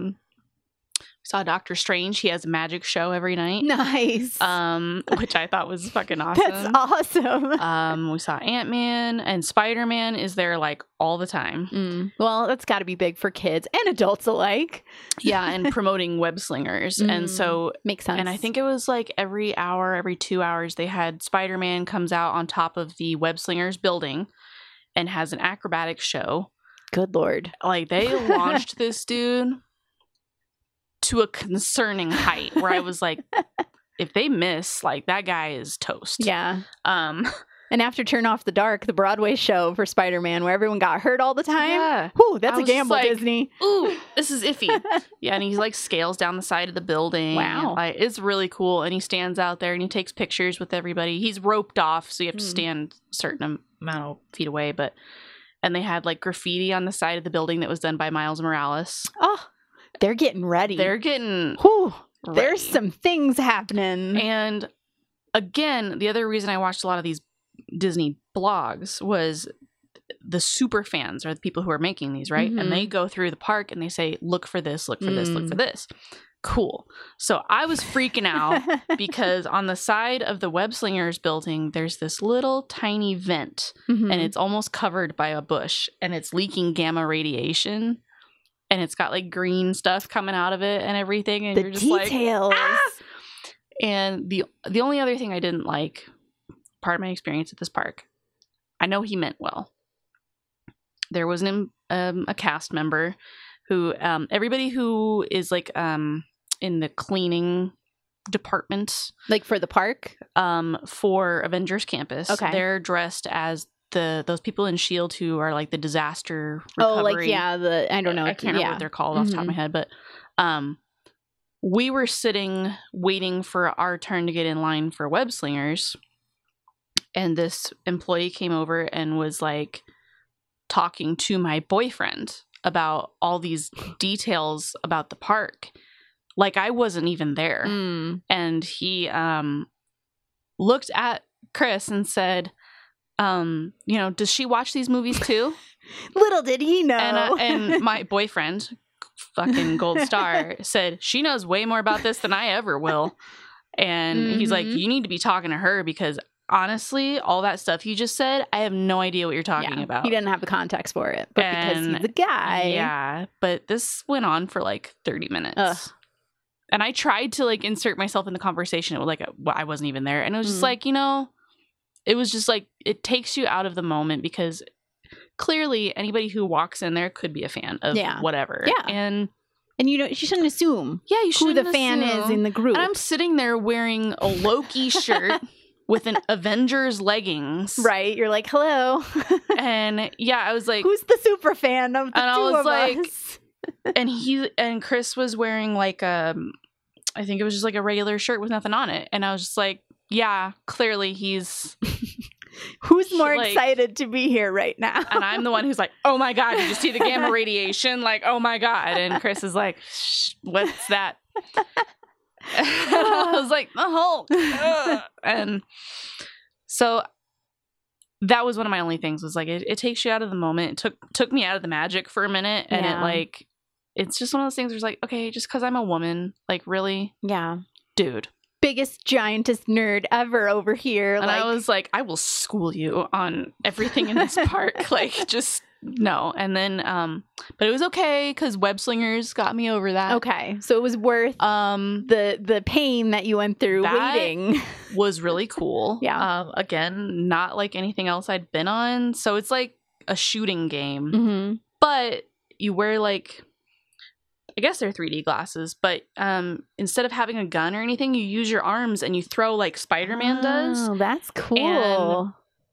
saw Doctor Strange. He has a magic show every night. Nice. Which I thought was fucking awesome. That's awesome. We saw Ant-Man, and Spider-Man is there like all the time. Well, that's got to be big for kids and adults alike. Yeah, and promoting web slingers. And so makes sense. And I think it was like every hour, every 2 hours, they had Spider-Man comes out on top of the web slingers building and has an acrobatic show. Good Lord. Like they launched this dude to a concerning height where I was like, if they miss, like that guy is toast. Yeah. And after Turn Off the Dark, the Broadway show for Spider-Man where everyone got hurt all the time. Yeah. Whew, that's a gamble, like, Disney. Ooh, this is iffy. Yeah, and he like scales down the side of the building. Wow. Like, it's really cool. And he stands out there and he takes pictures with everybody. He's roped off, so you have to stand a certain amount of feet away. And they had like graffiti on the side of the building that was done by Miles Morales. Oh, they're getting ready. They're getting ready. There's some things happening. And again, the other reason I watched a lot of these Disney blogs was the super fans are the people who are making these, right? And they go through the park and they say, look for this, look for this, look for this. Cool. So I was freaking out because on the side of the Web Slingers building, there's this little tiny vent and it's almost covered by a bush and it's leaking gamma radiation. And it's got like green stuff coming out of it and everything. And the you're just details. like, ah! And the only other thing I didn't like, part of my experience at this park, I know he meant well. There was a cast member who, everybody who is like in the cleaning department. Like for the park? For Avengers Campus. Okay. They're dressed as those people in S.H.I.E.L.D. who are like the disaster recovery. Oh, like, yeah, I don't know. I can't remember what they're called off the top of my head, but we were sitting waiting for our turn to get in line for Web Slingers, and this employee came over and was like talking to my boyfriend about all these details about the park. Like I wasn't even there. And he looked at Chris and said, does she watch these movies too? Little did he know. And my boyfriend, fucking gold star, said, she knows way more about this than I ever will. And he's like, you need to be talking to her because honestly, all that stuff you just said, I have no idea what you're talking about. He didn't have the context for it, but because he's a guy. Yeah, but this went on for like 30 minutes. Ugh. And I tried to like insert myself in the conversation. It was like, I wasn't even there. And it was just like, it was just like, it takes you out of the moment because clearly anybody who walks in there could be a fan of whatever. Yeah. And you shouldn't assume who the fan is in the group. And I'm sitting there wearing a Loki shirt with an Avengers leggings. Right. You're like, hello. And yeah, I was like, who's the super fan of the two of us? And Chris was wearing like I think it was just like a regular shirt with nothing on it. And I was just like, yeah, clearly he's who's more excited to be here right now? And I'm the one who's like, oh my God, did you see the gamma radiation? Like, oh my God. And Chris is like, shh, what's that? And I was like, the Hulk. And so that was one of my only things was like, it takes you out of the moment. It took me out of the magic for a minute. And it's just one of those things where it's like, okay, just because I'm a woman, like really? Yeah. Dude. Biggest, giantest nerd ever over here. And I was like, I will school you on everything in this park. Like, just no. And then, but it was okay because Web Slingers got me over that. Okay. So it was worth the pain that you went through waiting. Was really cool. Yeah. Again, not like anything else I'd been on. So it's like a shooting game. Mm-hmm. But you wear like, I guess they're 3D glasses, but instead of having a gun or anything, you use your arms and you throw like Spider-Man does. Oh, that's cool. And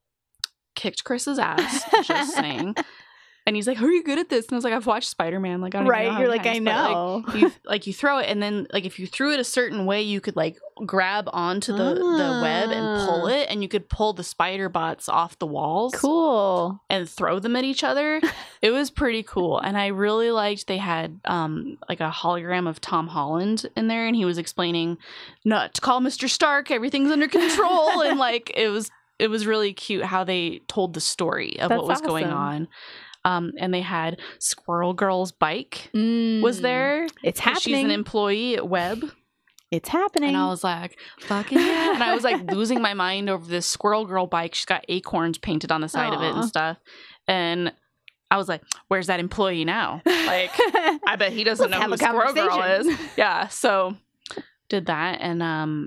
kicked Chris's ass, just saying. And he's like, "How are you good at this?" And I was like, "I've watched Spider-Man." Like, I don't right? Know You're like, times, I know. Like, you throw it, and then like if you threw it a certain way, you could like grab onto the web and pull it, and you could pull the spider bots off the walls. Cool. And throw them at each other. It was pretty cool, and I really liked they had like a hologram of Tom Holland in there, and he was explaining, "Not to call Mr. Stark, everything's under control," and like it was really cute how they told the story of what was going on. And they had Squirrel Girl's bike was there. It's happening. She's an employee at Web. It's happening. And I was like, fucking yeah. And I was like losing my mind over this Squirrel Girl bike. She's got acorns painted on the side of it and stuff. And I was like, where's that employee now? Like, I bet he doesn't know who Squirrel Girl is. Yeah. So did that. And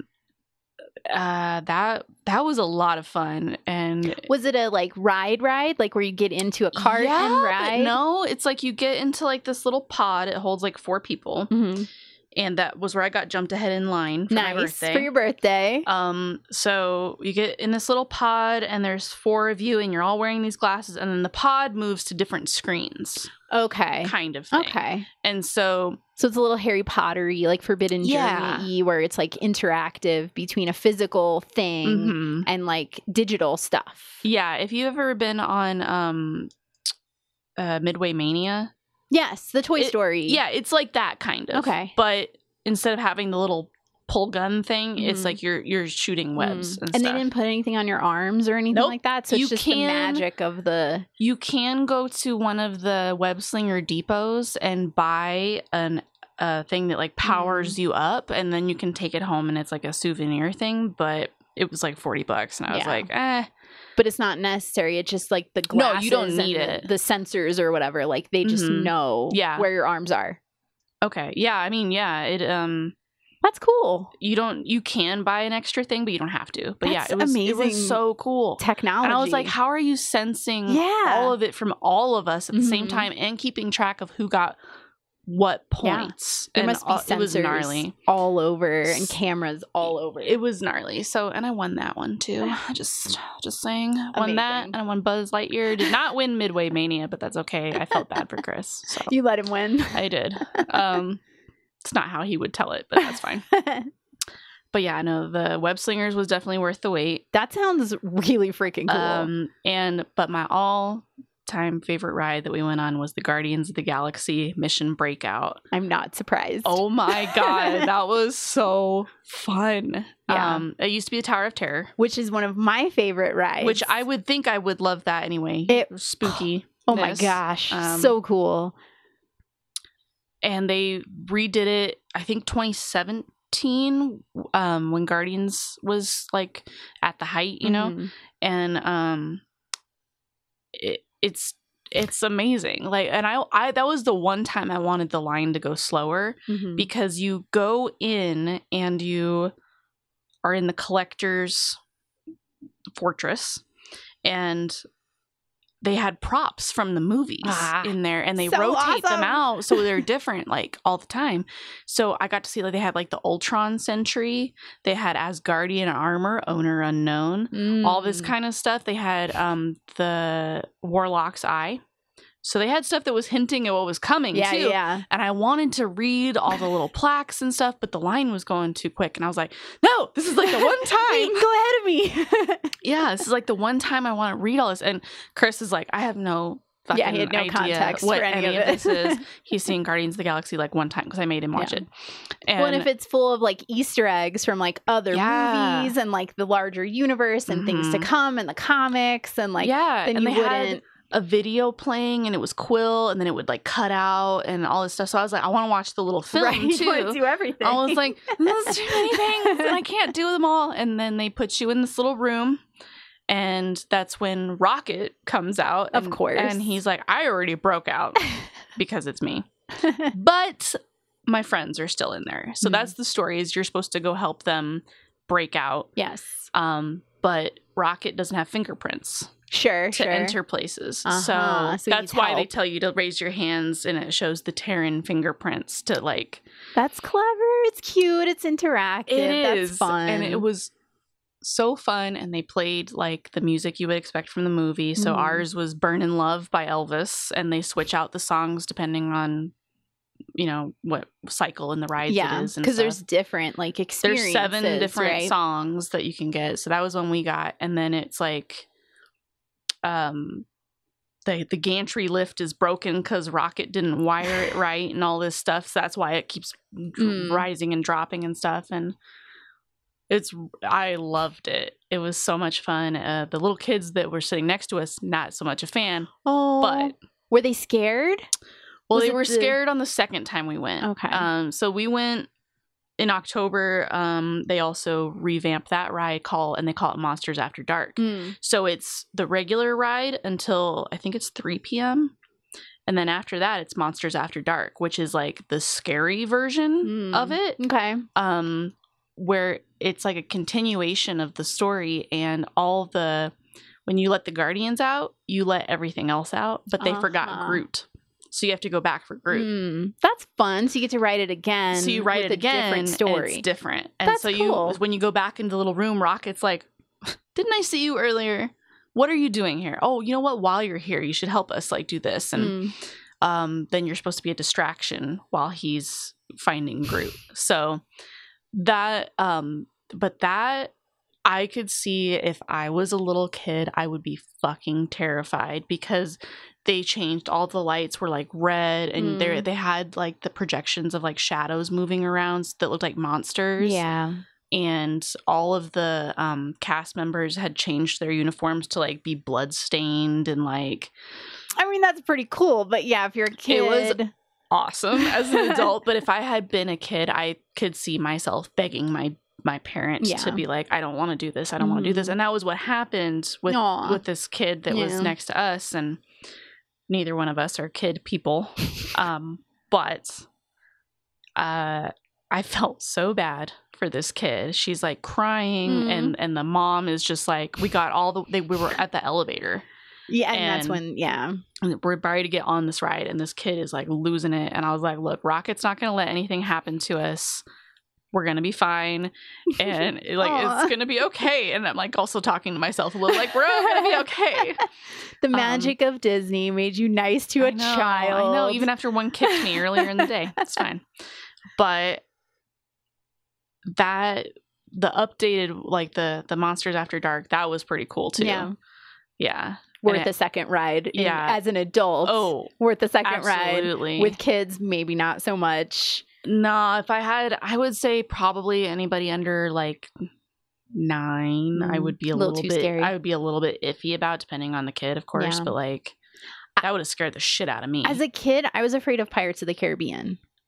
that was a lot of fun. And was it a like ride like where you get into a cart and ride? No, it's like you get into like this little pod. It holds like 4 people. Mm-hmm. And that was where I got jumped ahead in line for my birthday. For your birthday. So you get in this little pod and there's 4 of you and you're all wearing these glasses, and then the pod moves to different screens. Okay. Kind of thing. Okay. And so it's a little Harry Potter-y, like Forbidden Journey-y, where it's like interactive between a physical thing and like digital stuff. Yeah. If you've ever been on Midway Mania. Yes, the Toy Story. Yeah, it's like that kind of. Okay. But instead of having the little pull gun thing, it's like you're shooting webs and stuff. And they didn't put anything on your arms or anything like that? So it's just the magic of the... You can go to one of the Web Slinger depots and buy a thing that like powers you up, and then you can take it home and it's like a souvenir thing, but it was like $40 and I was like, eh. But it's not necessary. It's just like the glasses. No, you don't need it. The sensors or whatever. Like they just know where your arms are. Okay. Yeah. I mean, yeah. It that's cool. You can buy an extra thing, but you don't have to. But that's it was so cool. Technology. And I was like, how are you sensing all of it from all of us at the same time and keeping track of who got what points? There must be sensors it was gnarly. All over and cameras all over. It was gnarly. So, and I won that one too. Just saying. Won that, and I won Buzz Lightyear. Did not win Midway Mania, but that's okay. I felt bad for Chris. So you let him win. I did. It's not how he would tell it, but that's fine. But yeah, no, the Web Slingers was definitely worth the wait. That sounds really freaking cool. But my all-time favorite ride that we went on was the Guardians of the Galaxy Mission Breakout. I'm not surprised. Oh my god, that was so fun. Yeah. It used to be the Tower of Terror, which is one of my favorite rides. Which I would think I would love that anyway. It spooky. Oh my gosh, so cool. And they redid it, I think 2017, when Guardians was like at the height, you know? And it's amazing. Like, and I that was the one time I wanted the line to go slower, because you go in and you are in the collector's fortress, and they had props from the movies in there, and they rotate them out so they're different like all the time. So I got to see, like, they had like the Ultron Sentry, they had Asgardian armor, owner unknown, all this kind of stuff. They had the Warlock's eye. So they had stuff that was hinting at what was coming, too. Yeah. And I wanted to read all the little plaques and stuff, but the line was going too quick. And I was like, no, this is like the one time. Go ahead of me. Yeah, this is like the one time I want to read all this. And Chris is like, I have no fucking he had no idea context what for any of this is. He's seen Guardians of the Galaxy like one time because I made him watch it. And well, and if it's full of like Easter eggs from like other movies and like the larger universe and things to come and the comics and like, then you wouldn't. A video playing, and it was Quill, and then it would like cut out and all this stuff. So I was like, I want to watch the little film too. You want to do everything. I was like, there's too many things, and I can't do them all. And then they put you in this little room, and that's when Rocket comes out. Of course. And he's like, I already broke out because it's me. But my friends are still in there. So that's the story, is you're supposed to go help them break out. Yes. But Rocket doesn't have fingerprints. To enter places. So that's why they tell you to raise your hands, and it shows the Terran fingerprints to like. That's clever. It's cute. It's interactive. That's fun. And it was so fun. And they played like the music you would expect from the movie. So ours was Burnin' Love by Elvis, and they switch out the songs depending on, you know, what cycle in the rides it is. Because there's different like experiences. There's 7 different songs that you can get. So that was one we got. And then it's like, the gantry lift is broken because Rocket didn't wire it right and all this stuff. So that's why it keeps rising and dropping and stuff. And I loved it. It was so much fun. The little kids that were sitting next to us, not so much a fan. Oh, but were they scared? Well, they were scared on the second time we went. Okay. So we went in October. They also revamped that ride and they call it Monsters After Dark. So it's the regular ride until I think it's 3 p.m. And then after that, it's Monsters After Dark, which is like the scary version of it. Okay. Where it's like a continuation of the story, and when you let the Guardians out, you let everything else out, but they forgot Groot. So you have to go back for Groot. That's fun. So you get to write it again. So you write it again. Different story. It's different. And that's cool. When you go back into the little room, Rocket's like, didn't I see you earlier? What are you doing here? Oh, you know what? While you're here, you should help us like do this. And then you're supposed to be a distraction while he's finding Groot. So that, but that, I could see if I was a little kid, I would be fucking terrified, because they changed all the lights were like red, and they had like the projections of like shadows moving around that looked like monsters. Yeah. And all of the cast members had changed their uniforms to like be bloodstained and like. I mean, that's pretty cool. But yeah, if you're a kid. It was awesome as an adult. But if I had been a kid, I could see myself begging my parents to be like, I don't want to do this. I don't want to do this. And that was what happened with this kid that was next to us. And neither one of us are kid people. But I felt so bad for this kid. She's like crying and the mom is just like, we were at the elevator. Yeah. And that's when, and we're about to get on this ride, and this kid is like losing it. And I was like, look, Rocket's not going to let anything happen to us. We're going to be fine. And like, it's going to be okay. And I'm like also talking to myself a little like, we're all going to be okay. The magic of Disney made you nice to a child. I know. Even after one kicked me earlier in the day. It's fine. But the updated, like the Monsters After Dark, that was pretty cool too. Yeah. Worth a second ride. As an adult. Oh, worth a second absolutely. ride. With kids, maybe not so much. No, if I would say probably anybody under like 9, I would be a little bit scary. I would be a little bit iffy about, depending on the kid, of course. But like, that would have scared the shit out of me. As a kid, I was afraid of Pirates of the Caribbean.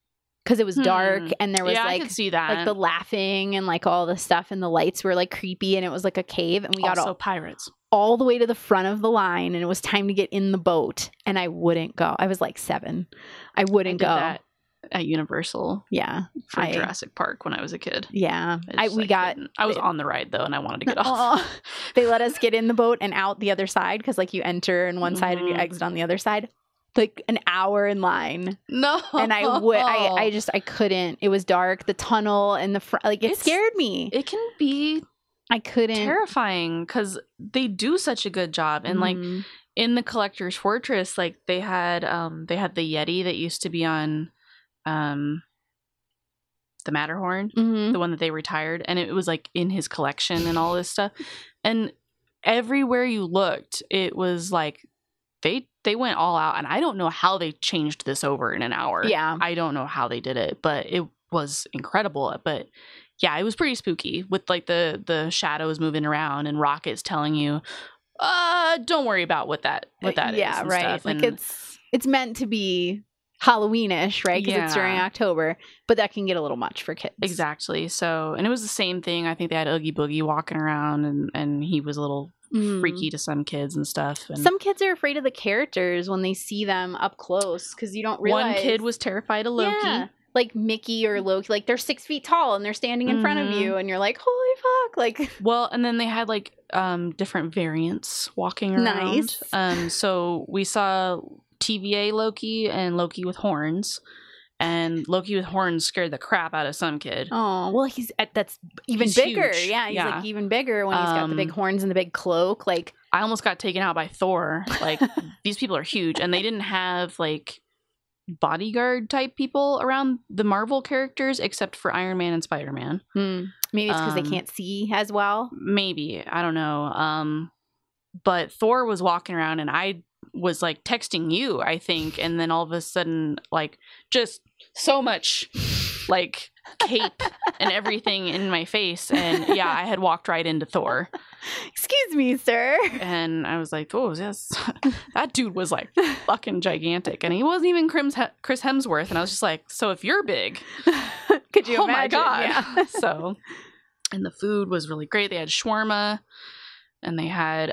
because it was dark and there was like I could see that. Like the laughing and like all the stuff and the lights were like creepy and it was like a cave and we got also pirates all the way to the front of the line and it was time to get in the boat and I wouldn't go. I was like 7. I wouldn't go. That at Universal. Yeah. For Jurassic Park when I was a kid. Yeah. I was on the ride though and I wanted to get off. They let us get in the boat and out the other side because like you enter on one side and you exit on the other side. Like an hour in line. No. And I couldn't. It was dark. The tunnel and the front, like it scared me. It can be terrifying because they do such a good job. And like in the Collector's Fortress, like they had the Yeti that used to be on the Matterhorn, the one that they retired, and it was like in his collection and all this stuff. And everywhere you looked, it was like they went all out, and I don't know how they changed this over in an hour. Yeah. I don't know how they did it, but it was incredible. But yeah, it was pretty spooky with like the shadows moving around and rockets telling you, don't worry about what that is. Yeah, right. Stuff. Like it's meant to be Halloweenish, right? Because it's during October, but that can get a little much for kids. Exactly. So, and it was the same thing. I think they had Oogie Boogie walking around, and he was a little freaky to some kids and stuff. And some kids are afraid of the characters when they see them up close because you don't realize. One kid was terrified of Loki. Yeah. Like Mickey or Loki, like they're 6 feet tall and they're standing in front of you and you're like, holy fuck. Like, well, and then they had like different variants walking around. Nice. So we saw TVA Loki and Loki with horns. And Loki with horns scared the crap out of some kid. Oh, well, that's even bigger. Huge. Yeah, he's like even bigger when he's got the big horns and the big cloak. Like, I almost got taken out by Thor. Like, these people are huge, and they didn't have like bodyguard type people around the Marvel characters except for Iron Man and Spider-Man. Maybe it's because they can't see as well. Maybe, I don't know. But Thor was walking around, and I was like texting you, I think, and then all of a sudden, like, just so much like cape and everything in my face, and yeah, I had walked right into Thor. Excuse me, sir. And I was like, oh yes, that dude was like fucking gigantic, and he wasn't even Chris Hemsworth, and I was just like, so if you're big, could you imagine? My god. Yeah. So, and the food was really great. They had shawarma, and they had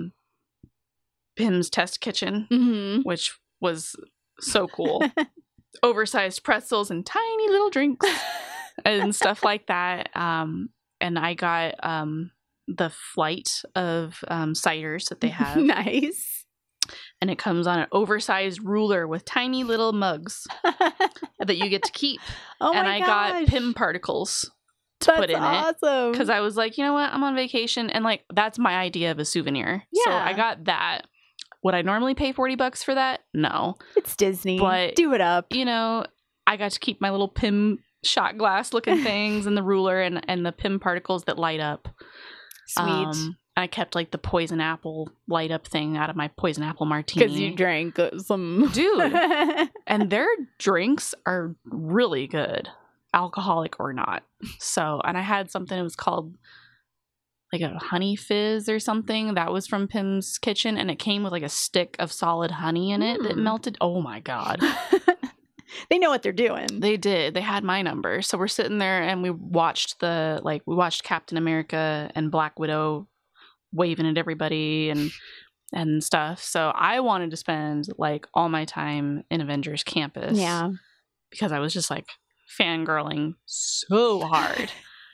Pym's Test Kitchen, which was so cool. Oversized pretzels and tiny little drinks and stuff like that. And I got the flight of ciders that they have. Nice. And it comes on an oversized ruler with tiny little mugs that you get to keep. Oh my gosh. And I got Pym particles to put in awesome. it. Because I was like, you know what? I'm on vacation. And like, that's my idea of a souvenir. Yeah. So I got that. Would I normally pay $40 for that? No. It's Disney. But do it up. You know, I got to keep my little Pym shot glass looking things and the ruler and the Pym particles that light up. Sweet. I kept like the poison apple light up thing out of my poison apple martini. Because you drank some. Dude. And their drinks are really good, alcoholic or not. So, and I had something, it was called like a honey fizz or something that was from Pym's Kitchen, and it came with like a stick of solid honey in it that melted. Oh my god. They know what they're doing. They did. They had my number. So we're sitting there and we watched Captain America and Black Widow waving at everybody and stuff. So I wanted to spend like all my time in Avengers Campus. Yeah. Because I was just like fangirling so hard.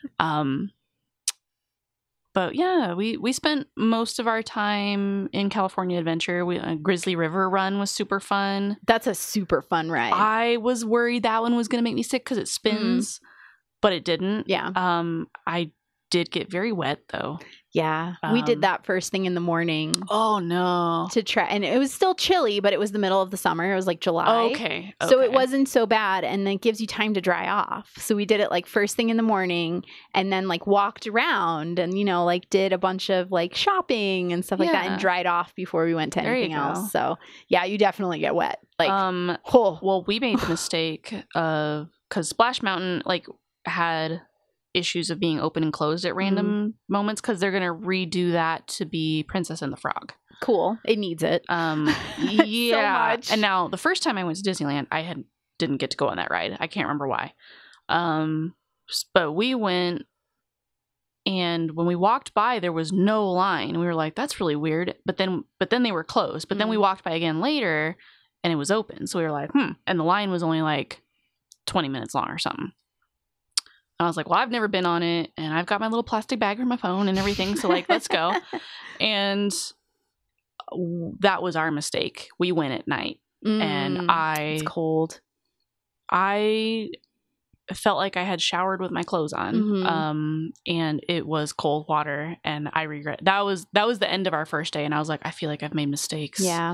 But yeah, we spent most of our time in California Adventure. Grizzly River Run was super fun. That's a super fun ride. I was worried that one was going to make me sick because it spins, but it didn't. Yeah. I did get very wet though. Yeah. We did that first thing in the morning. Oh no. To try, and it was still chilly, but it was the middle of the summer. It was like July. Okay. So it wasn't so bad, and then it gives you time to dry off. So we did it like first thing in the morning, and then like walked around and, you know, like did a bunch of like shopping and stuff like that, and dried off before we went to anything else. So yeah, you definitely get wet. Like, well, we made the mistake of, because Splash Mountain like had issues of being open and closed at random moments because they're gonna redo that to be Princess and the Frog. Cool. It needs it. Yeah. So much. And now the first time I went to Disneyland, I had didn't get to go on that ride. I can't remember why. But we went, and when we walked by, there was no line. We were like, that's really weird. But then they were closed. But then we walked by again later, and it was open. So we were like, And the line was only like 20 minutes long or something. And I was like, well, I've never been on it, and I've got my little plastic bag for my phone and everything. So like, let's go. And that was our mistake. We went at night, and it's cold. I felt like I had showered with my clothes on, and it was cold water, and I regret that was the end of our first day, and I was like, I feel like I've made mistakes. Yeah.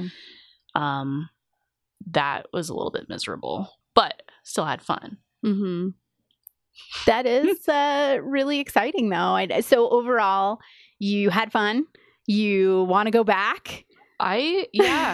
That was a little bit miserable, but still had fun. That is really exciting, though. So overall, you had fun. You want to go back? I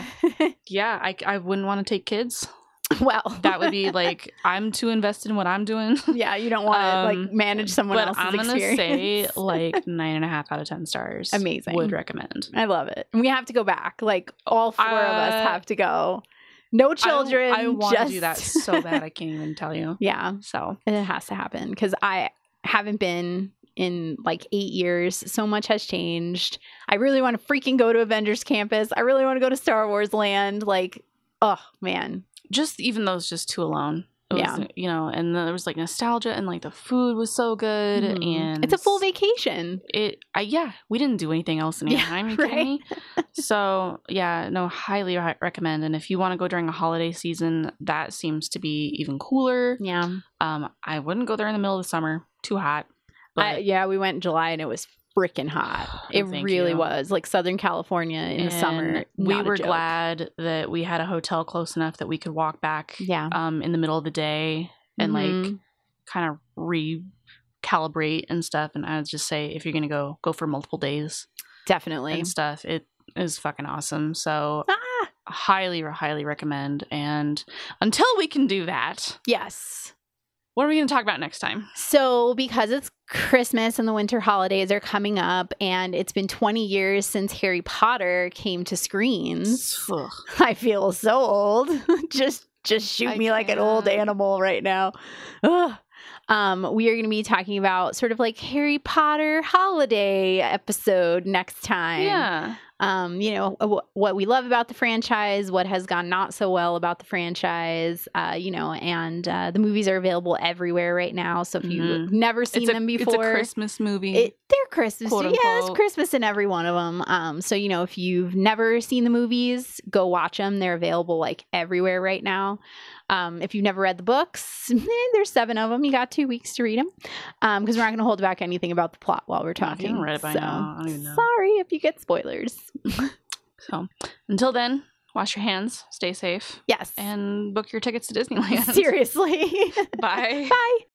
wouldn't want to take kids. Well, that would be like, I'm too invested in what I'm doing. Yeah, you don't want to like manage someone else's experience. But I'm going to say like 9.5 out of 10 stars. Amazing. Would recommend. I love it. We have to go back. Like all 4 of us have to go. No children. I want to do that so bad. I can't even tell you. Yeah. So it has to happen because I haven't been in like 8 years. So much has changed. I really want to freaking go to Avengers Campus. I really want to go to Star Wars Land. Like, oh man. Just even those just 2 alone. It was, you know, and there was like nostalgia, and like the food was so good, and it's a full vacation. We didn't do anything else in Anaheim. You kidding me? So highly recommend. And if you want to go during a holiday season, that seems to be even cooler. Yeah. I wouldn't go there in the middle of the summer. Too hot. But we went in July, and it was freaking hot. It really was like Southern California in the summer. We were glad that we had a hotel close enough that we could walk back in the middle of the day and like kind of recalibrate and stuff. And I would just say, if you're gonna go for multiple days, definitely, and stuff. It is fucking awesome. So highly recommend. And until we can do that, yes. What are we going to talk about next time? So because it's Christmas and the winter holidays are coming up, and it's been 20 years since Harry Potter came to screens. Ugh. I feel so old. Just shoot me like an old animal right now. Ugh. We are going to be talking about sort of like Harry Potter holiday episode next time. Yeah. You know, what we love about the franchise, what has gone not so well about the franchise, you know, and the movies are available everywhere right now. So if you've never seen them before, it's a Christmas movie. They're Christmas. Quote, it's Christmas in every one of them. So, you know, if you've never seen the movies, go watch them. They're available like everywhere right now. If you've never read the books, there's 7 of them. You got 2 weeks to read them. Because we're not going to hold back anything about the plot while we're talking. If you haven't read it by now, I don't even know. Sorry if you get spoilers. So until then, wash your hands, stay safe. Yes. And book your tickets to Disneyland. Seriously. Bye. Bye.